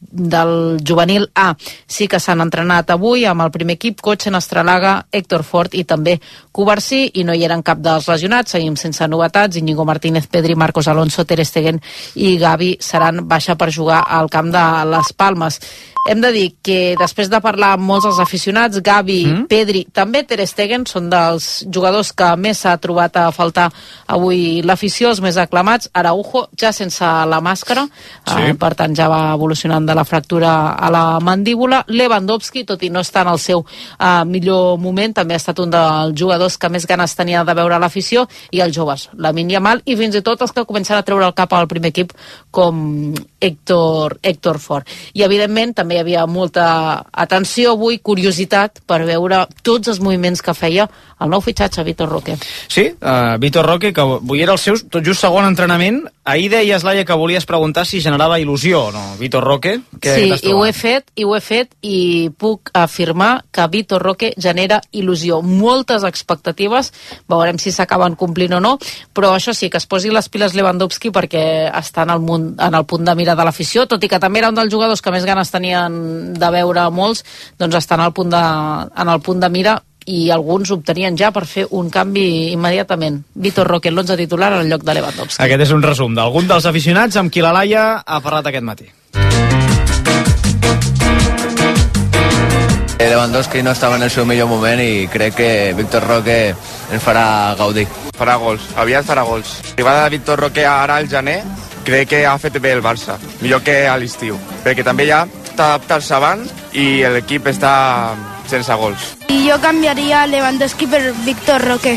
del juvenil A sí que s'han entrenat avui amb el primer equip, Cotxen, Estralaga, Héctor Fort i també Covarsí, i no hi eren cap dels lesionats. Seguim sense novetats. Íñigo Martínez, Pedri, Marcos Alonso, Ter Stegen i Gavi seran baixa per jugar al camp de les Palmes. Hem de dir que després de parlar amb molts dels aficionats, Gavi, mm. Pedri, també Ter Stegen, són dels jugadors que més s'ha trobat a faltar avui l'afició, els més aclamats. Araujo, ja sense la màscara, sí. eh, per tant ja va evolucionant de la fractura a la mandíbula. Lewandowski, tot i no estar en el seu eh, millor moment, també ha estat un dels jugadors que més ganes tenia de veure l'afició, i els joves, Lamine Yamal, i fins i tot els que començaran a treure el cap al primer equip, com Héctor, Héctor Fort. I evidentment també hi havia molta atenció avui, curiositat, per veure tots els moviments que feia el nou fitxatge, Vitor Roque. Sí, uh, Vitor Roque, que avui era el seu tot just segon entrenament. Ahir deies, Laia, que volies preguntar si generava il·lusió o no, Vitor Roque. Sí, i ho he fet, i ho he fet, i puc afirmar que Vitor Roque genera il·lusió. Moltes expectatives, veurem si s'acaben complint o no, però això sí, que es posi les piles Lewandowski perquè està en el, munt, en el punt de mira de l'afició, tot i que també era un dels jugadors que més ganes tenien de veure molts, doncs està en el punt de, en el punt de mira, i alguns obtenien ja per fer un canvi immediatament. Vitor Roque, l'onze titular en lloc de Lewandowski. Aquest és un resum d'algun dels aficionats amb qui la Laia ha parlat aquest matí. Lewandowski no estava en el seu millor moment i crec que Vitor Roque ens farà gaudir. Farà gols, aviat farà gols. L'arribada de Vitor Roque ara al gener crec que ha fet bé el Barça, millor que a l'estiu, perquè també ja està adaptant-se abans i l'equip està sense gols. Y yo cambiaría Lewandowski por Víctor Roque.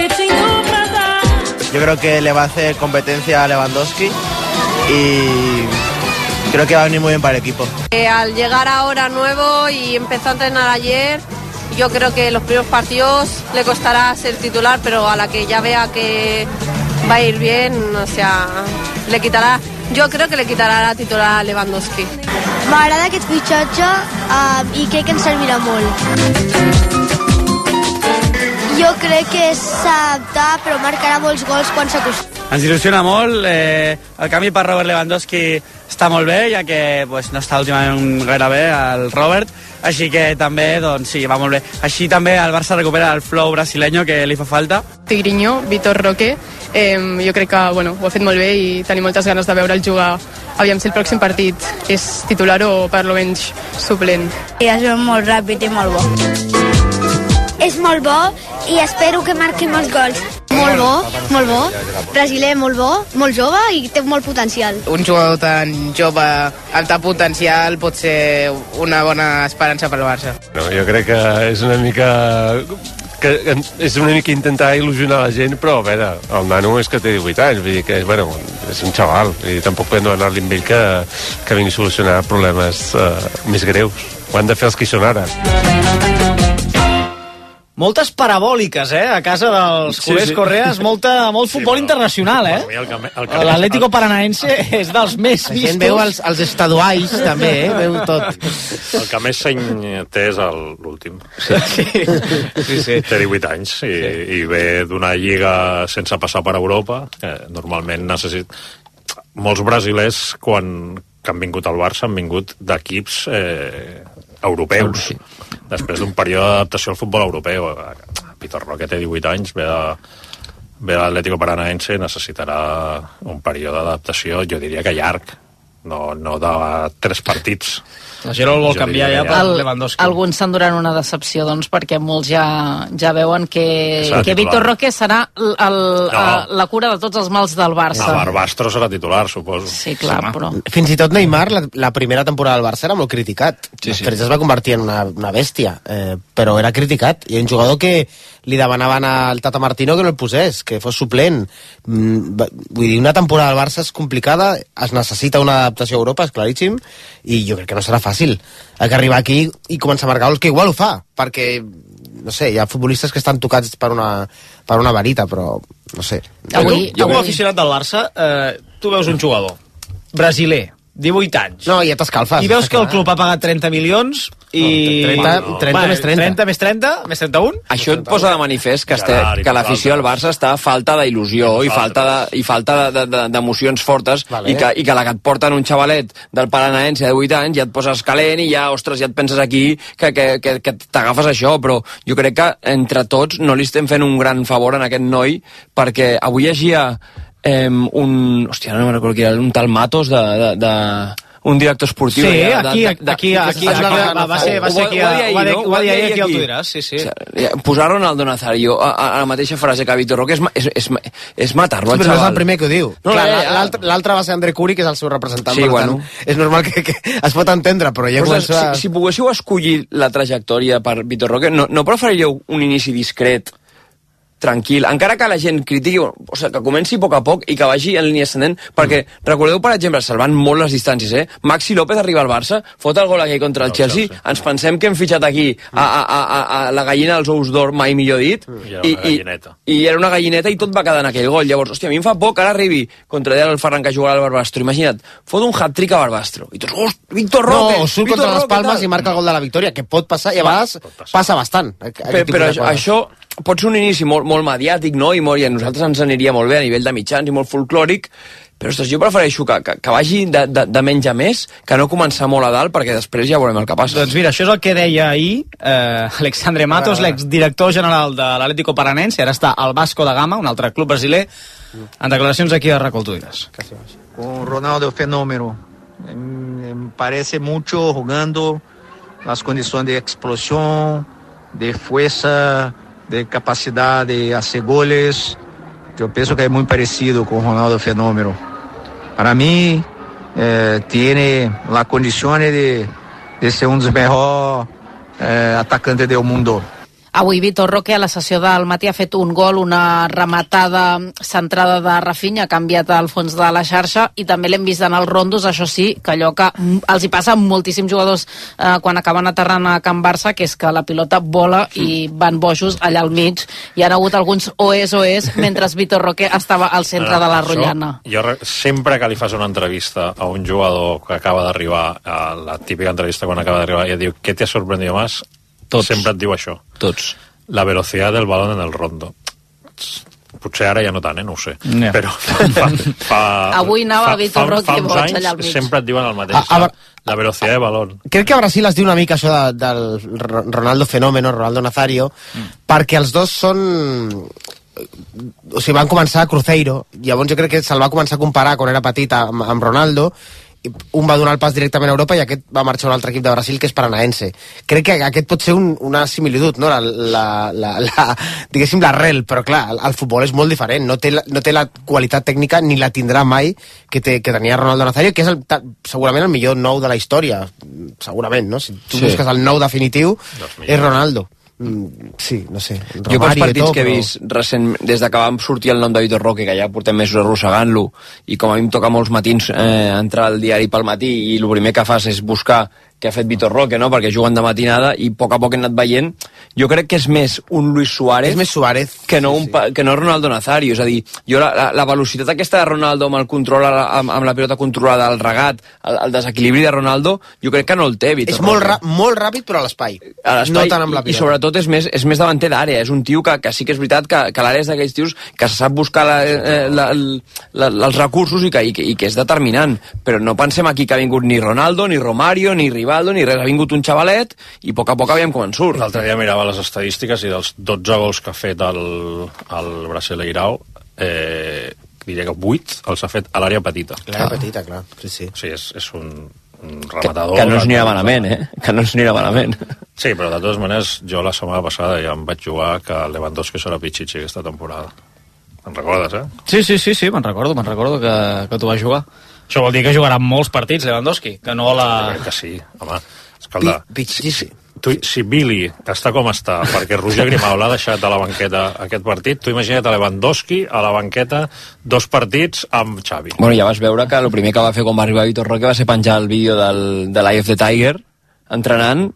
Yo creo que le va a hacer competencia a Lewandowski y creo que va a venir muy bien para el equipo. Eh, al llegar ahora nuevo y empezó a entrenar ayer, yo creo que los primeros partidos le costará ser titular, pero a la que ya vea que va a ir bien, o sea, le quitará, yo creo que le quitará la titular a Lewandowski. M'agrada aquest fitxatge uh, i crec que ens servirà molt. Jo crec que s'adapta, però marcarà molts gols quan s'acostuma. Ens il·lusiona molt, eh, el canvi per Robert Lewandowski està molt bé, ja que pues, no està últimament gaire bé el Robert, així que també, doncs sí, va molt bé. Així també el Barça recupera el flow brasileño que li fa falta. Tigriño, Vitor Roque, eh, jo crec que bueno, ho ha fet molt bé i tenim moltes ganes de veure'l jugar. Aviam si el pròxim partit és titular o per lo menys suplent. I és molt ràpid i molt bo. És molt bo i espero que marqui molts gols. Molt bo, molt bo. Brasiler molt bo, molt jove i té molt potencial. Un jugador tan jove amb tant potencial pot ser una bona esperança pel Barça. No, jo crec que és una mica... que és una mica intentar il·lusionar la gent, però a veure, el nano és que té divuit anys, vull dir que bueno, és un xaval, i tampoc podem donar-li amb ell que, que vingui a solucionar problemes uh, més greus. Ho han de fer els que hi són ara. Moltes parabòliques, eh, a casa dels Sí, culers sí. Correas, molta, molt Sí, futbol però- internacional, eh? El que- el que- L'Atlético Paranaense és dels més La vistos. gent veu els, els estaduais, també, eh? Veu tot. El que més s'any té és el- l'últim. Sí, sí, sí. Té divuit anys i, sí. i ve d'una lliga sense passar per Europa, que normalment necessit... Molts brasilers, quan que han vingut al Barça, han vingut d'equips eh, europeus. Després d'un període d'adaptació al futbol europeu. Vitor Roque té divuit anys, ve de, ve de l'Atlético Paranaense, necessitarà un període d'adaptació, jo diria que llarg, no, no de tres partits. La gent el vol Jo canviar diria ja que per El, Lewandowski. alguns s'enduran una decepció, doncs, perquè molts ja, ja veuen que, Serà que titular. Vitor Roque serà el, el, No. eh, la cura de tots els mals del Barça. El Barbastro serà titular, suposo. Sí, clar, Sí, però... Fins i tot Neymar, la, la primera temporada del Barça era molt criticat. Sí, sí. Després es va convertir en una, una bèstia, eh, però era criticat. I un jugador que li demanaven al Tata Martino que no el posés, que fos suplent. Mm, va- vull dir, una temporada del Barça és complicada, es necessita una adaptació a Europa, és claríssim, i jo crec que no serà fàcil. Ha que arribar aquí i començar a marcar gols, que igual ho fa, perquè no sé, hi ha futbolistes que estan tocats per una, per una varita, però no sé. Avui, tu, com a aficionat del Barça, eh, tu veus un jugador brasiler, divuit anys. No, ja t'escalfes. I veus que el club ha pagat trenta milions, i... trenta, trenta Va, més trenta. trenta més trenta, més trenta-un. Això et posa de manifest que, este, que l'afició al Barça està a falta d'il·lusió i falta de, i falta de, de, d'emocions fortes vale. i, que, i que la que et porten un xavalet del Paranaense de divuit anys ja et poses calent i ja, ostres, ja et penses aquí que, que, que, que t'agafes això, però jo crec que entre tots no li estem fent un gran favor en aquest noi, perquè avui llegia eh, un... Hòstia, no me'n recordo qui era, un tal Matos de... de, de un director esportiu. Sí, de, aquí, de, de, aquí, aquí, aquí va, va ser, va ser aquí, ho va dir, ho va dir aquí al Twitter, sí, sí. Posar Ronaldo Nazario a, a la mateixa frase que Vitor Roque és, és, és, és matar-lo al sí, però xaval. és el primer que ho diu. No, Clar, eh, l'altre, l'altre va ser André Curi, que és el seu representant, sí, per bueno. tant, és normal que, que es pot entendre, però ja Però, comença... Si, si poguéssiu escollir la trajectòria per Vitor Roque, no, no preferiríeu un inici discret, tranquil, encara que la gent critiqui, o sigui, que comenci a poc a poc i que vagi en línia ascendent, perquè mm. recordeu, per exemple, salvant molt les distàncies, eh? Maxi López arriba al Barça, fot el gol aquí contra el no, Chelsea, Chelsea, ens pensem que hem fitxat aquí a, a, a, a, a la gallina dels ous d'or, mai millor dit, mm. I, i, i era una gallineta i tot va quedar en aquell gol. Llavors, hòstia, a mi em fa por que ara arribi contra el Ferran que jugarà al Barbastro. Imagina't, fot un hat-trick a Barbastro. I tots, host, Víctor Roque! No, o surt contra les Palmes i marca el gol de la victòria, que pot passar, i a vegades passa bastant. Però, però això pot ser un inici molt, molt mediàtic, no? I, molt, i a nosaltres ens aniria molt bé a nivell de mitjans i molt folclòric, però ostres, jo prefereixo que, que, que vagi de, de, de menys a més, que no començar molt a dalt, perquè després ja veurem el que passa. Doncs mira, això és el que deia ahir eh, Alexandre Matos, l'exdirector general de l'Atlético Paranense, ara està al Vasco da Gama, un altre club brasiler, en declaracions aquí a Recoltuires. Con Ronaldo fenómeno. Me parece mucho jugando las condiciones de explosión, de fuerza, de capacidad de hacer goles. Yo pienso que es muy parecido con Ronaldo Fenómeno. Para mí, eh, tiene las condiciones de, de ser uno de los mejores eh, atacantes del mundo. Avui Vitor Roque a la sessió del matí ha fet un gol, una rematada centrada de Rafinha, ha canviat al fons de la xarxa, i també l'hem vist en els rondos, això sí, que allò que els hi passa a moltíssims jugadors eh, quan acaben aterrant a Can Barça, que és que la pilota vola i van bojos allà al mig. Hi ha hagut alguns oes-oes mentre Vitor Roque estava al centre de la rotllana. Jo sempre que li fas una entrevista a un jugador que acaba d'arribar, a la típica entrevista quan acaba d'arribar, i et diu, ¿qué te ha sorprendido más? Tots. Sempre et diu això. Tots. La velocitat del balón en el rondo. Potser ara ja no tant, eh? No ho sé. Yeah. Però fa, fa, fa, avui anava fa, Vitor Roque fa, fa boig allà al mig. Sempre et diuen el mateix. A, a, la, la velocitat de balón. Crec que a Brasil es diu una mica això de, del Ronaldo Fenómeno, Ronaldo Nazario, mm. perquè els dos són... O sigui, van començar a Cruzeiro, llavors jo crec que se'l va començar a comparar quan era petit amb, amb Ronaldo, un va donar el pas directament a Europa i aquest va marxar a un altre equip de Brasil que és Paranaense. Crec que aquest pot ser un, una similitud, no? la, la, la, la, diguéssim l'arrel, però clar, el, el futbol és molt diferent, no té, la, no té la qualitat tècnica ni la tindrà mai que, té, que tenia Ronaldo Nazario, que és el, segurament el millor nou de la història, segurament, no? Si tu sí. busques el nou definitiu, és Ronaldo. Mm, sí, no sé, Romario, jo pels partits tot, que he però... vist recent, des de que vam sortir el nom de Vitor Roque, que ja portem mesos arrossegant-lo, i com a mi em toca molts matins eh, entrar al diari pel matí i el primer que fas és buscar què ha fet Vitor Roque, no? Perquè juguen de matinada i a poc a poc he anat veient. Jo crec que és més un Luis Suárez, és més Suárez que no, sí, un, sí. que no Ronaldo Nazario. És a dir, jo la, la, la velocitat aquesta de Ronaldo amb el control, amb, amb la pilota controlada, el regat, el, el desequilibri de Ronaldo, jo crec que no el té, Vitor és Roque. molt, ra molt ràpid, però a l'espai. No tant amb la pilota. I sobretot és més, és més davanter d'àrea. És un tio que, que sí que és veritat que, que l'àrea és d'aquells tios que se sap buscar la, la, la, la, els recursos i que, i, que, i que és determinant. Però no pensem aquí que ha vingut ni Ronaldo, ni Romario, ni Rivaldo, ni res. Ha vingut un xavalet i a poc a poc aviam com en surt. L'altre dia mirava les estadístiques i dels dotze gols que ha fet el, el Brasileirao, eh, diria que vuit els ha fet a l'àrea petita. L'àrea petita, clar. Sí, sí. O sigui, és, és un, un rematador... Que, que no ens anirà malament, eh? Que no ens anirà malament. Sí, però de totes maneres, jo la setmana passada ja em vaig jugar que Lewandowski serà Pichichi aquesta temporada. Te'n recordes, eh? Sí, sí, sí, sí, me'n recordo, me'n recordo que, que tu vas jugar. Això vol dir que jugarà molts partits, Lewandowski, que no la... Jo crec que sí, home. Escolta, Pichichi. Tu, si Billy està com està perquè Roger Grimau l'ha deixat a la banqueta aquest partit, tu imagina't a Lewandowski a la banqueta dos partits amb Xavi. Bueno, ja vas veure que el primer que va fer quan va arribar Vitor Roque va ser penjar el vídeo del, de l'Eye of the Tiger entrenant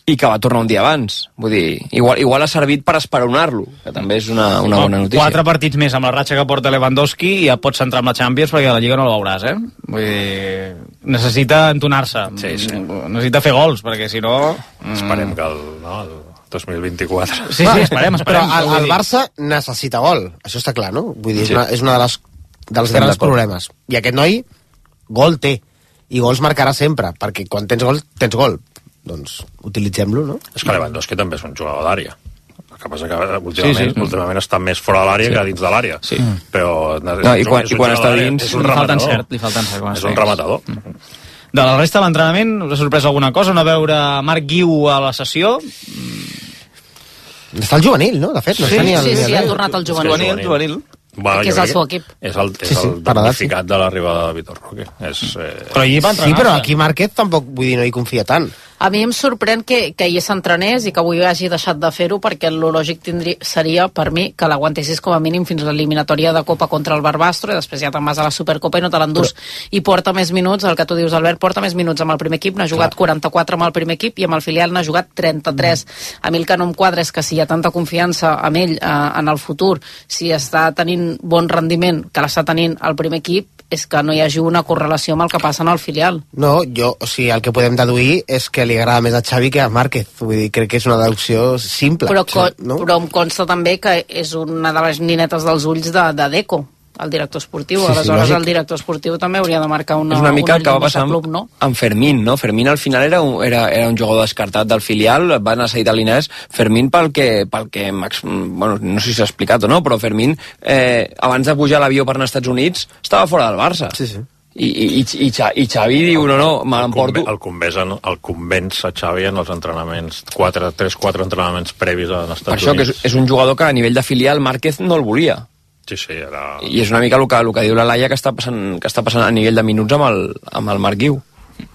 i que va tornar un dia abans. Vull dir, igual, igual ha servit per esperonar-lo, que també és una, una bona notícia. Quatre partits més amb la ratxa que porta Lewandowski i ja pots entrar amb la Champions perquè a la Lliga no la veuràs, eh? Vull dir, necessita entonar-se. Sí, sí. Necessita fer gols, perquè si no... Esperem que el, no, el dos mil vint-i-quatre... Sí, sí, esperem, esperem. Però el, el Barça necessita gol, això està clar, no? Vull dir, és una, és una de les, dels grans problemes. I aquest noi, gol té. I gols marcarà sempre, perquè quan tens gol, tens gol. Doncs utilitzem-lo, no? És que Lewandowski també és un jugador d'àrea. El que passa que últimament, sí, sí. últimament està més fora de l'àrea sí. que dins de l'àrea. Sí. Però no, i quan, i quan està dins... És un li falten rematador. cert, li falten cert. És un rematador. Mm. De la resta de l'entrenament, us ha sorprès alguna cosa? No veure Marc Guiu a la sessió? Està el juvenil, no? De fet, no sí, està ni al... Sí, sí, ha tornat el juvenil. Juvenil, juvenil. Bueno, que és el seu equip. És el, és sí, sí, el damnificat de l'arribada de Vitor Roque. És, eh... Però hi va sí, però aquí Márquez tampoc, vull dir, no hi confia tant. A mi em sorprèn que, que hi s'entrenés i que avui hagi deixat de fer-ho, perquè el lògic tindria, seria, per mi, que l'aguantessis com a mínim fins a l'eliminatòria de Copa contra el Barbastro i després ja te'n vas a la Supercopa i no te l'endús. Però... I porta més minuts, el que tu dius, Albert, porta més minuts amb el primer equip, n'ha jugat Clar. quaranta-quatre amb el primer equip i amb el filial n'ha jugat trenta-tres. Mm. A mi el que no em quadra és que si hi ha tanta confiança amb ell eh, en el futur, si està tenint bon rendiment, que l'està tenint el primer equip, és que no hi hagi una correlació amb el que passa en el filial. No, jo, o sigui, el que podem deduir és que li agrada més a Xavi que a Márquez. Vull dir, crec que és una deducció simple. Però, co no? però em consta també que és una de les ninetes dels ulls de, de Deco, el director esportiu. Sí, Aleshores, sí, el director esportiu també hauria de marcar una... És una mica una el que va passar club, no? amb Fermín, no? Fermín al final era un, era, era un jugador descartat del filial, va anar a cedit a l'Inés. Fermín, pel que, pel que bueno, no sé si s'ha explicat o no, però Fermín, eh, abans de pujar a l'avió per anar als Estats Units, estava fora del Barça. Sí, sí. I, i, i, i Xavi diu, no, no, me l'emporto... El convenç, el convenç a Xavi en els entrenaments, quatre, tres, quatre entrenaments previs als Estats Units. Per això que és, és un jugador que a nivell de filial Márquez no el volia. Sí, sí, era... I és una mica el que, el que diu la Laia, que està passant, que està passant a nivell de minuts amb el, amb el Marc Guiu.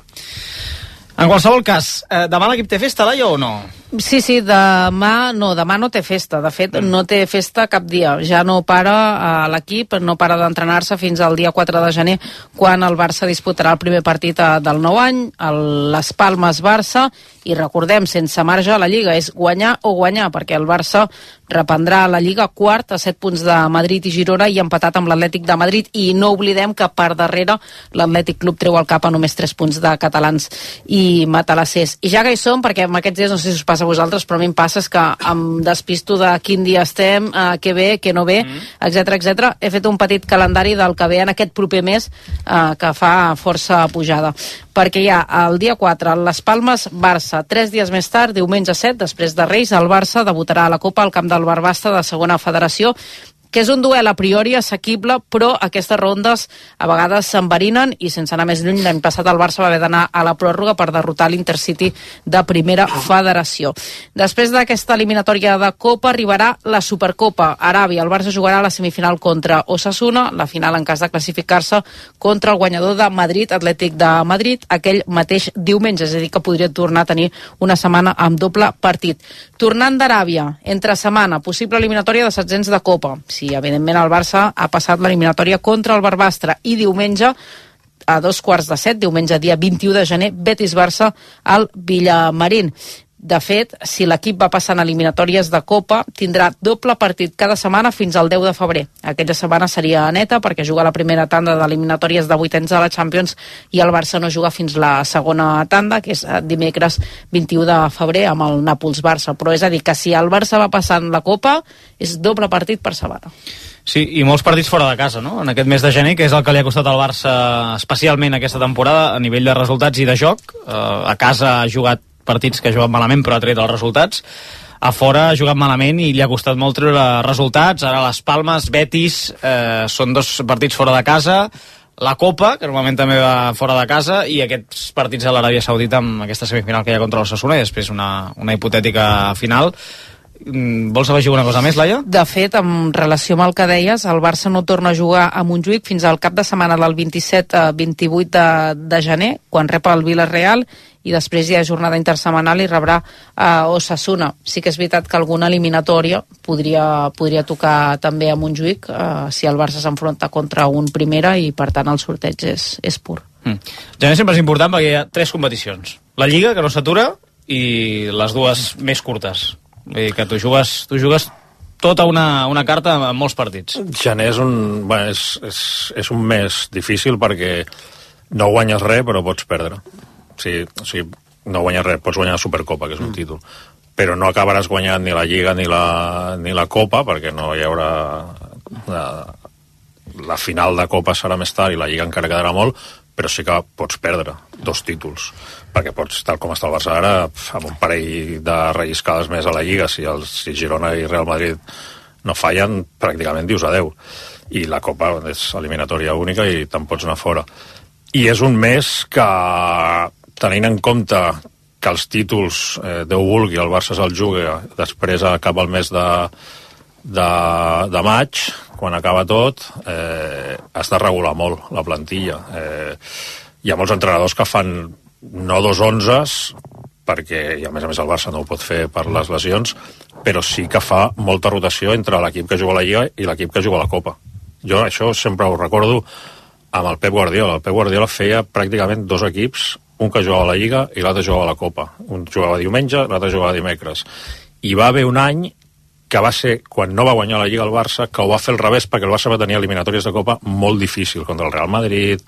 En qualsevol cas, eh, demà l'equip té festa, Laia, o no? Sí, sí, demà no, demà no té festa. De fet, no té festa cap dia. Ja no para eh, l'equip, no para d'entrenar-se fins al dia quatre de gener, quan el Barça disputarà el primer partit eh, del nou any, el Les Palmes-Barça, i recordem, sense marge a la Lliga, és guanyar o guanyar, perquè el Barça reprendrà la Lliga quart a set punts de Madrid i Girona i empatat amb l'Atlètic de Madrid, i no oblidem que per darrere l'Atlètic Club treu al cap a només tres punts de catalans i matalassers. I ja que hi som, perquè en aquests dies, no sé si us passa a vosaltres, però a mi em passa és que em despisto de quin dia estem, eh, què ve, què no ve, etc etcètera. He fet un petit calendari del que ve en aquest proper mes, eh, que fa força pujada. Perquè hi ha el dia quatre, Les Palmes-Barça. Tres dies més tard, diumenge set, després de Reis, el Barça debutarà a la Copa al camp del Barbasta de segona federació, que és un duel a priori assequible, però aquestes rondes a vegades s'enverinen, i sense anar més lluny, l'any passat el Barça va haver d'anar a la pròrroga per derrotar l'Intercity de primera federació. Després d'aquesta eliminatòria de Copa arribarà la Supercopa Aràbia. El Barça jugarà la semifinal contra Osasuna, la final en cas de classificar-se contra el guanyador de Madrid, Atlètic de Madrid, aquell mateix diumenge, és a dir, que podria tornar a tenir una setmana amb doble partit. Tornant d'Aràbia, entre setmana, possible eliminatòria de setzents de Copa. Sí, evidentment el Barça ha passat l'eliminatòria contra el Barbastre, i diumenge a dos quarts de set, diumenge dia vint-i-u de gener, Betis-Barça al Villamarín. De fet, si l'equip va passant eliminatòries de Copa, tindrà doble partit cada setmana fins al deu de febrer. Aquella setmana seria neta perquè juga la primera tanda d'eliminatòries de vuitens de la Champions i el Barça no juga fins la segona tanda, que és dimecres vint-i-u de febrer amb el Nàpols-Barça. Però és a dir, que si el Barça va passant la Copa, és doble partit per setmana. Sí, i molts partits fora de casa, no? En aquest mes de gener, que és el que li ha costat al Barça especialment aquesta temporada a nivell de resultats i de joc. Uh, a casa ha jugat partits que ha jugat malament però ha tret els resultats. A fora ha jugat malament i li ha costat molt treure resultats. Ara les Palmes, Betis, eh, són dos partits fora de casa. La Copa, que normalment també va fora de casa, i aquests partits a l'Aràbia Saudita amb aquesta semifinal que hi ha contra l'Osasuna i després una, una hipotètica final. Vols afegir una cosa més, Laia? De fet, en relació amb el que deies, el Barça no torna a jugar a Montjuïc fins al cap de setmana del vint-i-set a vint-i-vuit de, de gener, quan rep el Villarreal, i després hi ha jornada intersetmanal i rebrà a Osasuna. Sí que és veritat que alguna eliminatòria podria, podria tocar també a Montjuïc eh, si el Barça s'enfronta contra un primera, i per tant el sorteig és, és pur. Mm. Gener sempre és important perquè hi ha tres competicions. La Lliga, que no s'atura, i les dues més curtes. Vull dir que tu jugues, tu jugues tota una, una carta en molts partits. Gener és un, bueno, és, és, és un mes difícil perquè no guanyes res, però pots perdre. O sigui, o sigui, no guanyes res, pots guanyar la Supercopa, que és un mm. títol. Però no acabaràs guanyant ni la Lliga ni la, ni la Copa, perquè no hi haurà... La, la final de Copa serà més tard i la Lliga encara quedarà molt, però sí que pots perdre dos títols, perquè pots, tal com està el Barça ara, amb un parell de relliscades més a la Lliga, si, el, si Girona i Real Madrid no fallen, pràcticament dius adeu. I la Copa és eliminatòria única i te'n pots anar fora. I és un mes que, tenint en compte que els títols, eh, Déu vulgui, el Barça se'l juga, després acaba el mes de, de, de maig, quan acaba tot, eh, has de regular molt la plantilla. Eh, hi ha molts entrenadors que fan no dos onzes, perquè, i a més a més el Barça no ho pot fer per les lesions, però sí que fa molta rotació entre l'equip que juga a la Lliga i l'equip que juga a la Copa. Jo això sempre ho recordo amb el Pep Guardiola. El Pep Guardiola feia pràcticament dos equips, un que jugava a la Lliga i l'altre jugava a la Copa. Un jugava diumenge, l'altre jugava dimecres. I va haver un any que va ser, quan no va guanyar la Lliga al Barça, que ho va fer al revés, perquè el Barça va tenir eliminatòries de Copa molt difícil, contra el Real Madrid,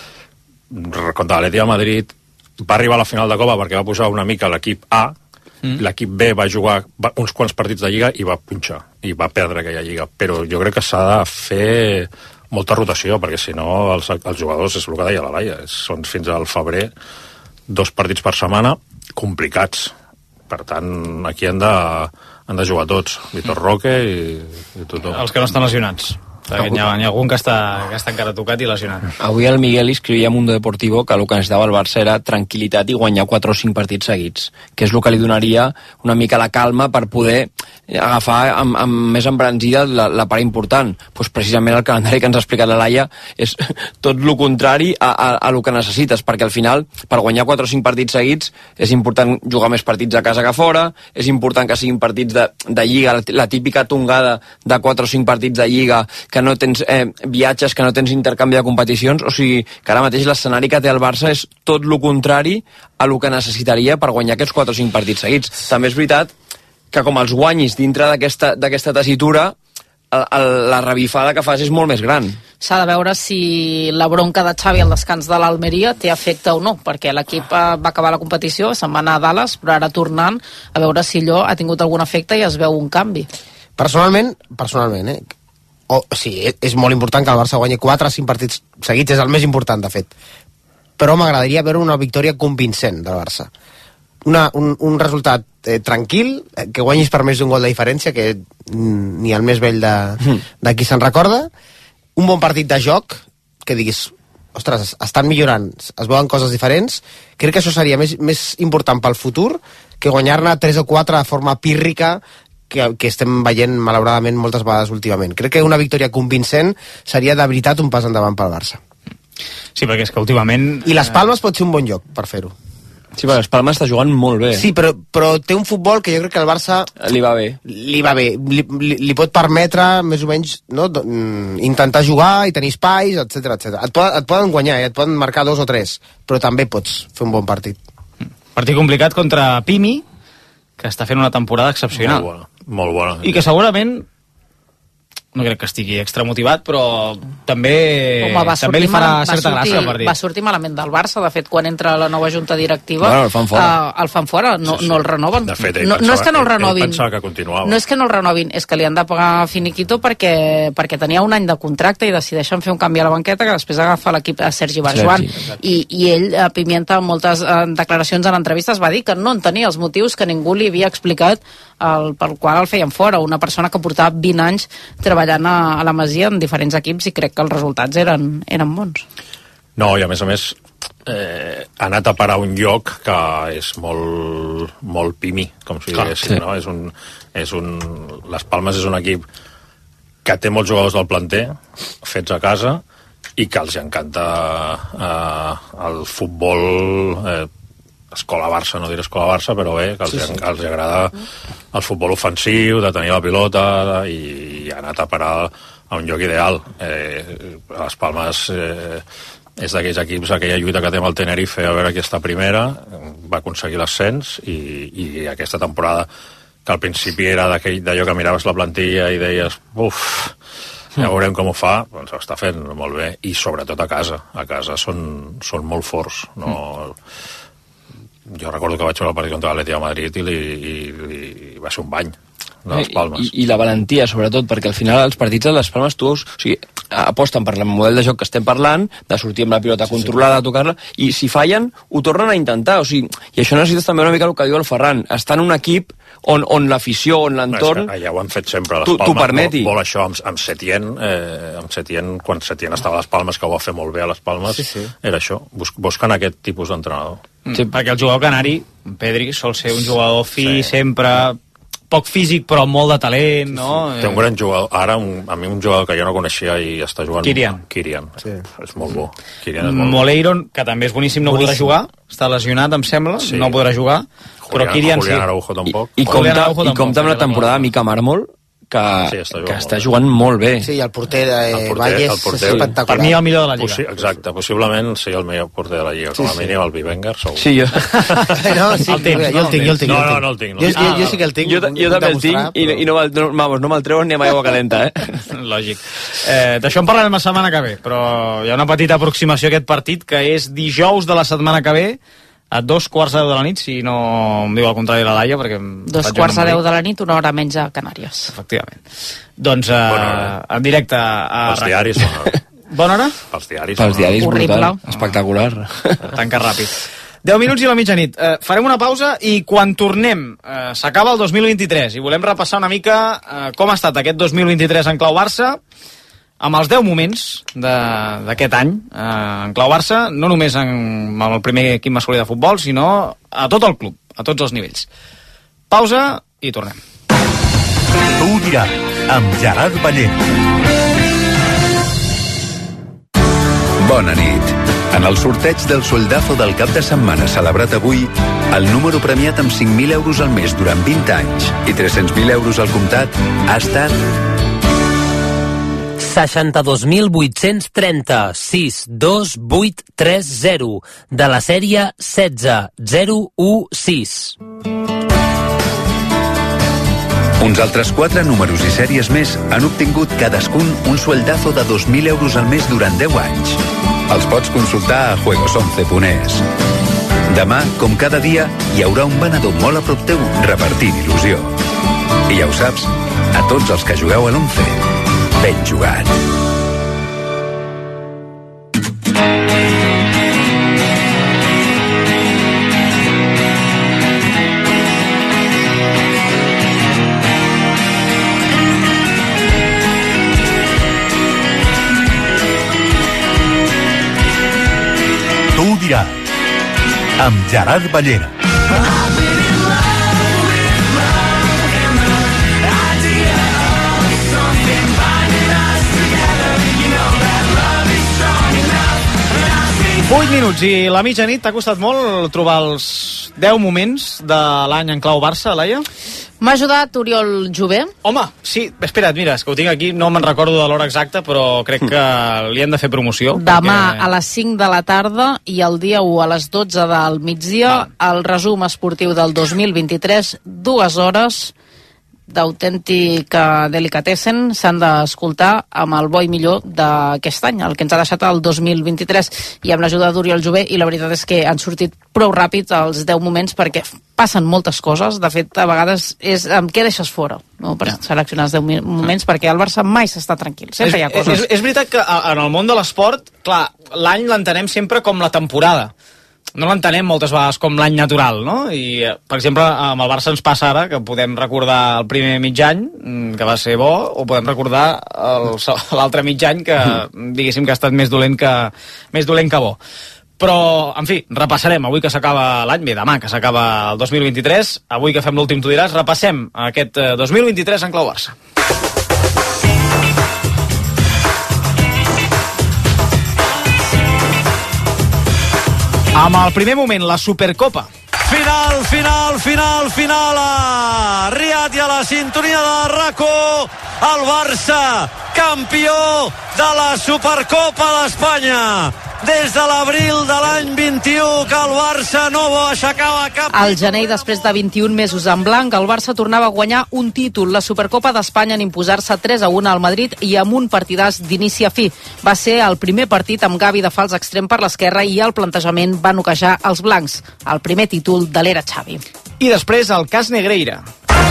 contra l'Atlètic de Madrid. Va arribar a la final de Copa perquè va posar una mica l'equip A, mm. l'equip B va jugar uns quants partits de Lliga i va punxar, i va perdre aquella Lliga. Però jo crec que s'ha de fer molta rotació, perquè si no els, els jugadors, és el que deia la Laia, són fins al febrer dos partits per setmana complicats. Per tant, aquí han de, han de jugar tots, Vitor Roque i, i tothom. Els que no estan lesionats. N'hi ha, ha algun que està, que està encara tocat i lesionat. Avui el Miguel escrivia a Mundo Deportivo que el que necessitava el Barça era tranquil·litat i guanyar quatre o cinc partits seguits, que és el que li donaria una mica la calma per poder agafar amb, amb més embranzida la, la part important. Pues precisament el calendari que ens ha explicat la Laia és tot el contrari a, a, a el que necessites, perquè al final, per guanyar quatre o cinc partits seguits, és important jugar més partits a casa que a fora, és important que siguin partits de, de Lliga, la, la típica tongada de quatre o cinc partits de Lliga, que no tens eh, viatges, que no tens intercanvi de competicions, o sigui, que ara mateix l'escenari que té el Barça és tot el contrari a el que necessitaria per guanyar aquests quatre o cinc partits seguits. També és veritat que com els guanyis dintre d'aquesta d'aquesta tessitura, el, el, la revifada que fas és molt més gran. S'ha de veure si la bronca de Xavi al descans de l'Almeria té efecte o no, perquè l'equip va acabar la competició, se'n va anar a Dallas, però ara tornant a veure si allò ha tingut algun efecte i es veu un canvi. Personalment, personalment, eh? O, sí, és molt important que el Barça guanyi quatre o cinc partits seguits, és el més important, de fet. Però m'agradaria veure una victòria convincent del Barça. Una, un, un resultat eh, tranquil, eh, que guanyis per més d'un gol de diferència, que mm, ni el més vell de, de qui se'n recorda. Un bon partit de joc, que diguis, ostres, estan millorant, es veuen coses diferents. Crec que això seria més, més important pel futur que guanyar-ne tres o quatre de forma pírrica, que, que estem veient malauradament moltes vegades últimament. Crec que una victòria convincent seria de veritat un pas endavant pel Barça. Sí, perquè és que últimament... I les Palmes pot ser un bon lloc per fer-ho. Sí, perquè les Palmes està jugant molt bé. Sí, però, però té un futbol que jo crec que el Barça... Li va bé. Li va bé. Li, li, li pot permetre, més o menys, no, intentar jugar i tenir espais, etcètera, etcètera. Et, poden, et poden guanyar, eh? Et poden marcar dos o tres, però també pots fer un bon partit. Partit complicat contra Pimi, que està fent una temporada excepcional. Molt bona. Molt bona. I que segurament no crec que estigui extramotivat, però també, Home, també li farà mal, certa sortir, gràcia el partit. Va sortir malament del Barça, de fet, quan entra la nova junta directiva, bueno, el fan fora, uh, el fan fora no, sí, sí. no el renoven. De fet, ell no, pensava, no és que no el renovin, ell, ell pensava que continuava. No és que no el renovin, és que li han de pagar finiquito perquè, perquè tenia un any de contracte i decideixen fer un canvi a la banqueta que després agafa l'equip a Sergi Barjuan. I, I ell, a Pimienta, en moltes eh, declaracions en entrevistes, va dir que no entenia els motius que ningú li havia explicat el, pel qual el feien fora. Una persona que portava vint anys treballant a, a la Masia en diferents equips i crec que els resultats eren, eren bons. No, i a més a més eh, ha anat a parar un lloc que és molt, molt pimi, com si diguéssim, sí. No? És un, és un, les Palmes és un equip que té molts jugadors del planter fets a casa i que els encanta eh, el futbol eh, escola Barça, no diré escola Barça, però bé, que els, sí, sí. els agrada el futbol ofensiu, de tenir la pilota, i ha anat a parar a un lloc ideal. Eh, les Palmes eh, és d'aquells equips, aquella lluita que té amb el Tenerife a veure qui està primera, va aconseguir l'ascens i, i aquesta temporada, que al principi era d'allò que miraves la plantilla i deies, uf, ja veurem com ho fa, doncs ho està fent molt bé, i sobretot a casa. A casa són, són molt forts. No... Jo recordo que vaig veure el partit contra l'Atlètic de Madrid i, li, i, i va ser un bany de les Palmes. I, I la valentia, sobretot, perquè al final els partits de les Palmes tu, o sigui, aposten per el model de joc que estem parlant, de sortir amb la pilota sí, controlada, sí. tocar-la, i si fallen, ho tornen a intentar. O sigui, i això necessites també una mica el que diu el Ferran, estar en un equip on, on l'afició, on l'entorn... Ja ho han fet sempre, les Palmes. T'ho permeti. Vol, vol això amb, amb Setién, eh, amb Setién, quan Setién estava a les Palmes, que ho va fer molt bé a les Palmes, sí, sí. era això, bus, buscant aquest tipus d'entrenador. Sí, perquè el jugador canari, Pedri, sol ser un jugador fi, sí. sempre... poc físic però molt de talent, sí, no? Sí. Té un gran jugador, ara un, a mi un jugador que jo no coneixia i està jugant... Kylian. Kylian, sí. És molt bo. Kylian és molt Moleiron, que també és boníssim, no boníssim. podrà jugar, està lesionat, em sembla, sí. no podrà jugar, Julián, però Kylian Julián sí. Araujo tampoc. I, i compta, i compta amb la temporada Mica Mármol, que, sí, està que està jugant molt bé. Sí, el porter de eh, el porter, Valles el porter, és espectacular. Per mi el millor de la Lliga. Possi exacte, possiblement sigui el millor porter de la Lliga, sí, com a mínim el Bivenger, segur. Sí, jo... no, sí, el tens, jo el tinc, jo el tinc. No, no, no el tinc. No. Jo, jo, jo sí que el tinc. Jo, jo també el tinc i, i no, no, vamos, no me'l treuen ni amb aigua calenta, eh? Lògic. Eh, D'això en parlarem la setmana que ve, però hi ha una petita aproximació a aquest partit, que és dijous de la setmana que ve, a dos quarts de deu de la nit, si no em diu el contrari la Laia, perquè... Dos quarts de deu de la nit, una hora menys a Canàries. Efectivament. Doncs eh, bona en directe a... Els diaris bona hora. Bona hora? Pels diaris. Pels diaris, brutal. Espectacular. Tanca ràpid. deu minuts i la mitjanit. Eh, farem una pausa i quan tornem eh, s'acaba el dos mil vint-i-tres i volem repassar una mica eh, com ha estat aquest dos mil vint-i-tres en clau Barça, amb els deu moments d'aquest any eh, en clau Barça, no només en, amb el primer equip masculí de futbol, sinó a tot el club, a tots els nivells. Pausa i tornem. Tu ho diràs, amb Gerard Ballent. Bona nit. En el sorteig del soldazo del cap de setmana celebrat avui, el número premiat amb cinc mil euros al mes durant vint anys i tres-cents mil euros al comptat ha estat... seixanta-dos mil vuit-cents trenta sis dos vuit tres zero de la sèrie setze zero u sis. Uns altres quatre números i sèries més han obtingut cadascun un sueldazo de dos mil euros al mes durant deu anys. Els pots consultar a juegos once punt es. Demà, com cada dia, hi haurà un venedor molt a prop teu repartint il·lusió. I ja ho saps, a tots els que jugueu a l'once, ben jugat. Tu ho diràs, amb Gerard Ballera. vuit minuts i la mitjanit. T'ha costat molt trobar els deu moments de l'any en clau Barça, Laia? M'ha ajudat Oriol Jové. Home, sí, espera't, mira, és que ho tinc aquí, no me'n recordo de l'hora exacta, però crec que li hem de fer promoció. Demà perquè... a les cinc de la tarda i el dia u a les dotze del migdia, ah. el resum esportiu del dos mil vint-i-tres, dues hores d'autèntica delicatessen s'han d'escoltar amb el bo i millor d'aquest any, el que ens ha deixat el dos mil vint-i-tres, i amb l'ajuda d'Oriol Jové, i la veritat és que han sortit prou ràpid els deu moments perquè passen moltes coses. De fet, a vegades és amb què deixes fora, no? Per seleccionar els deu moments, perquè el Barça mai s'està tranquil, sempre és, hi ha coses. És, és veritat que en el món de l'esport, clar, l'any l'entenem sempre com la temporada. No l'entenem moltes vegades com l'any natural, no? I, per exemple, amb el Barça ens passa ara que podem recordar el primer mig any, que va ser bo, o podem recordar l'altre mig any que, diguéssim, que ha estat més dolent que, més dolent que bo. Però, en fi, repassarem avui que s'acaba l'any, bé, demà que s'acaba el dos mil vint-i-tres, avui que fem l'últim Tu diràs, repassem aquest dos mil vint-i-tres en clau Barça. Amb el primer moment, la Supercopa. Final, final, final, final a Riad i a la sintonia de RACO, el Barça, campió de la Supercopa d'Espanya. des de l'abril de l'any vint-i-u que el Barça no aixecava cap... Al gener, després de vint-i-un mesos en blanc, el Barça tornava a guanyar un títol, la Supercopa d'Espanya, en imposar-se tres a un al Madrid i amb un partidàs d'inici a fi. Va ser el primer partit amb Gavi de fals extrem per l'esquerra i el plantejament va noquejar els blancs, el primer títol de l'era Xavi. I després el cas Negreira.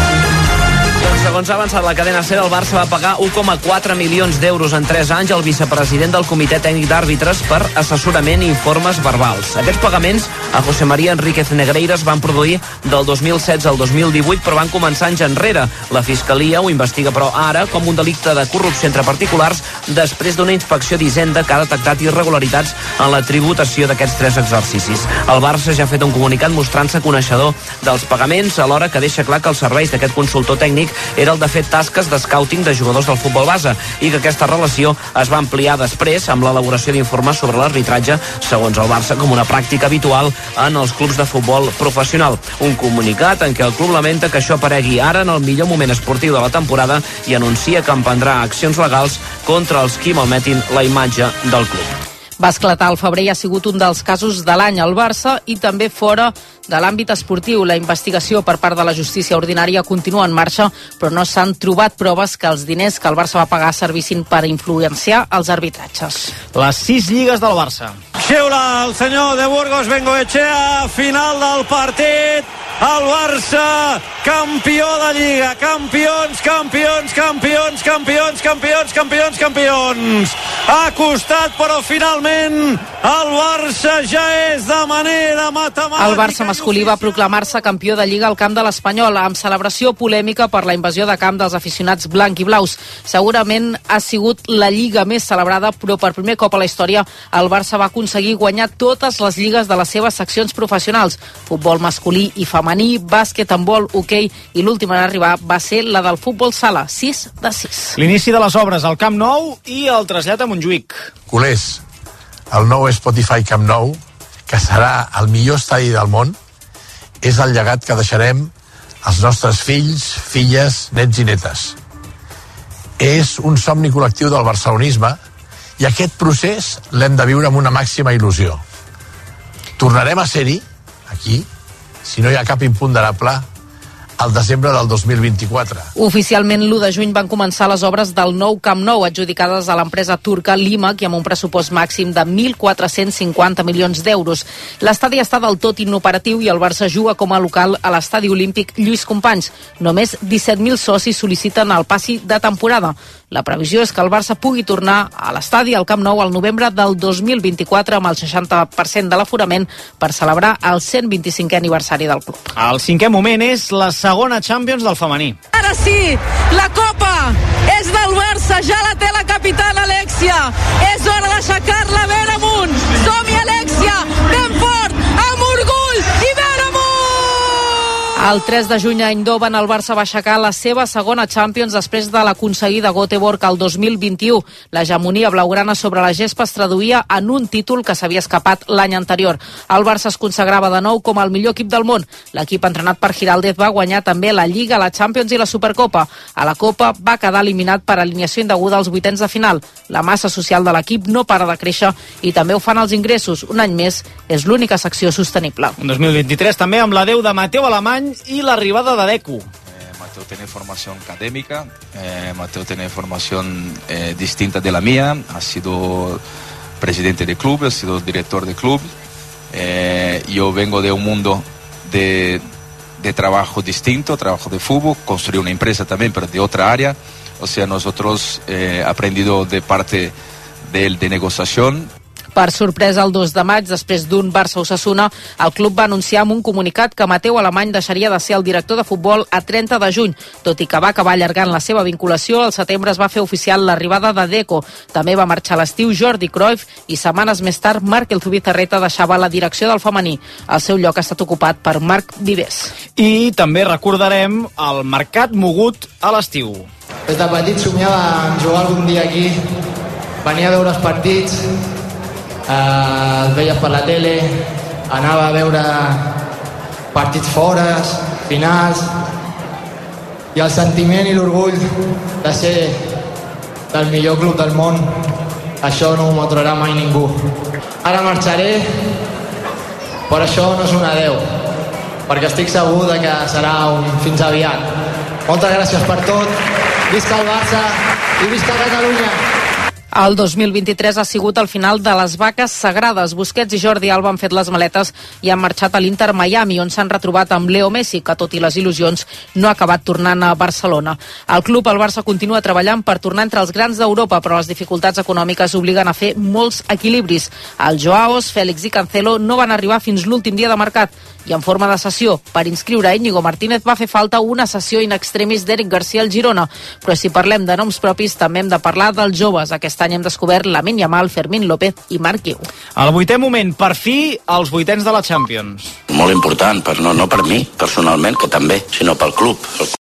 Doncs segons ha avançat la cadena SER, el Barça va pagar un coma quatre milions d'euros en tres anys al vicepresident del Comitè Tècnic d'Àrbitres per assessorament i informes verbals. Aquests pagaments a José María Enríquez Negreira es van produir del dos mil setze al dos mil divuit, però van començar anys enrere. La Fiscalia ho investiga, però ara, com un delicte de corrupció entre particulars, després d'una inspecció d'Hisenda que ha detectat irregularitats en la tributació d'aquests tres exercicis. El Barça ja ha fet un comunicat mostrant-se coneixedor dels pagaments, alhora que deixa clar que els serveis d'aquest consultor tècnic era el de fer tasques de scouting de jugadors del futbol base i que aquesta relació es va ampliar després amb l'elaboració d'informes sobre l'arbitratge, segons el Barça, com una pràctica habitual en els clubs de futbol professional. Un comunicat en què el club lamenta que això aparegui ara en el millor moment esportiu de la temporada i anuncia que emprendrà accions legals contra els qui malmetin la imatge del club. Va esclatar al febrer i ha sigut un dels casos de l'any al Barça i també fora de l'àmbit esportiu. La investigació per part de la justícia ordinària continua en marxa, però no s'han trobat proves que els diners que el Barça va pagar servissin per influenciar els arbitratges. Les sis lligues del Barça. Xiula el senyor de Burgos Bengoechea, final del partit. El Barça, campió de Lliga, campions, campions, campions, campions, campions, campions, campions. Ha costat, però finalment el Barça ja és de manera matemàtica. El Barça masculí va proclamar-se campió de Lliga al camp de l'Espanyol, amb celebració polèmica per la invasió de camp dels aficionats blanc i blaus. Segurament ha sigut la Lliga més celebrada, però per primer cop a la història el Barça va aconseguir guanyar totes les lligues de les seves seccions professionals, futbol masculí i femení, bàsquet, handbol, hoquei, i l'última en arribar va ser la del futbol sala, sis de sis. L'inici de les obres al Camp Nou i el trasllat a Montjuïc. Culers, el nou Spotify Camp Nou, que serà el millor estadi del món, és el llegat que deixarem als nostres fills, filles, nets i netes. És un somni col·lectiu del barcelonisme i aquest procés l'hem de viure amb una màxima il·lusió. Tornarem a ser-hi, aquí, si no hi ha cap imponderable, al desembre del dos mil vint-i-quatre. Oficialment, l'u de juny van començar les obres del nou Camp Nou, adjudicades a l'empresa turca Limac i amb un pressupost màxim de mil quatre-cents cinquanta milions d'euros. L'estadi està del tot inoperatiu i el Barça juga com a local a l'estadi olímpic Lluís Companys. Només disset mil socis sol·liciten el passi de temporada. La previsió és que el Barça pugui tornar a l'estadi al Camp Nou al novembre del dos mil vint-i-quatre amb el seixanta per cent de l'aforament per celebrar el cent vint-i-cinquè aniversari del club. El cinquè moment és la segona Champions del femení. Ara sí, la Copa és del Barça, ja la té la capitana Alexia. És hora d'aixecar-la ben amunt. Som-hi, Alexia, ben fort, amb orgull i ben amunt! El tres de juny a Eindhoven el Barça va aixecar la seva segona Champions després de l'aconseguida a Göteborg el dos mil vint-i-u. L'hegemonia blaugrana sobre la gespa es traduïa en un títol que s'havia escapat l'any anterior. El Barça es consagrava de nou com el millor equip del món. L'equip entrenat per Giraldez va guanyar també la Lliga, la Champions i la Supercopa. A la Copa va quedar eliminat per alineació indeguda als vuitens de final. La massa social de l'equip no para de créixer i també ho fan els ingressos. Un any més és l'única secció sostenible. Un dos mil vint-i-tres també amb l'adeu de Mateu Alemany y la arribada de Deco. Eh, Mateo tiene formación académica, eh, Mateo tiene formación eh, distinta de la mía, ha sido presidente de club, ha sido director de club. Eh, yo vengo de un mundo de, de trabajo distinto, trabajo de fútbol, construí una empresa también, pero de otra área. O sea, nosotros eh, aprendido de parte de él de negociación. Per sorpresa, el dos de maig, després d'un Barça-Osasuna, el club va anunciar amb un comunicat que Mateu Alemany deixaria de ser el director de futbol a trenta de juny. Tot i que va acabar allargant la seva vinculació, al setembre es va fer oficial l'arribada de Deco. També va marxar a l'estiu Jordi Cruyff i setmanes més tard Marc El Zubizarreta deixava la direcció del femení. El seu lloc ha estat ocupat per Marc Vives. I també recordarem el mercat mogut a l'estiu. Des de petit somiava en jugar algun dia aquí. Venia a veure els partits, eh, els veies per la tele, anava a veure partits fores, finals, i el sentiment i l'orgull de ser del millor club del món, això no m'ho traurà mai ningú. ara marxaré, però això no és un adeu, perquè estic segur de que serà un fins aviat. Moltes gràcies per tot, visca el Barça i visca Catalunya. El dos mil vint-i-tres ha sigut el final de les vaques sagrades. Busquets i Jordi Alba han fet les maletes i han marxat a l'Inter Miami, on s'han retrobat amb Leo Messi, que tot i les il·lusions no ha acabat tornant a Barcelona. El club, el Barça, continua treballant per tornar entre els grans d'Europa, però les dificultats econòmiques obliguen a fer molts equilibris. Els Joaos, Fèlix i Cancelo no van arribar fins l'últim dia de mercat i en forma de cessió per inscriure Íñigo Martínez va fer falta una cessió in extremis d'Eric Garcia al Girona. Però si parlem de noms propis també hem de parlar dels joves. Aquest any hem descobert Lamine Yamal, Fermín López i Marc Guiu. Al vuitè moment, per fi, els vuitens de la Champions. Molt important, però no, no per mi, personalment, que també, sinó pel club. El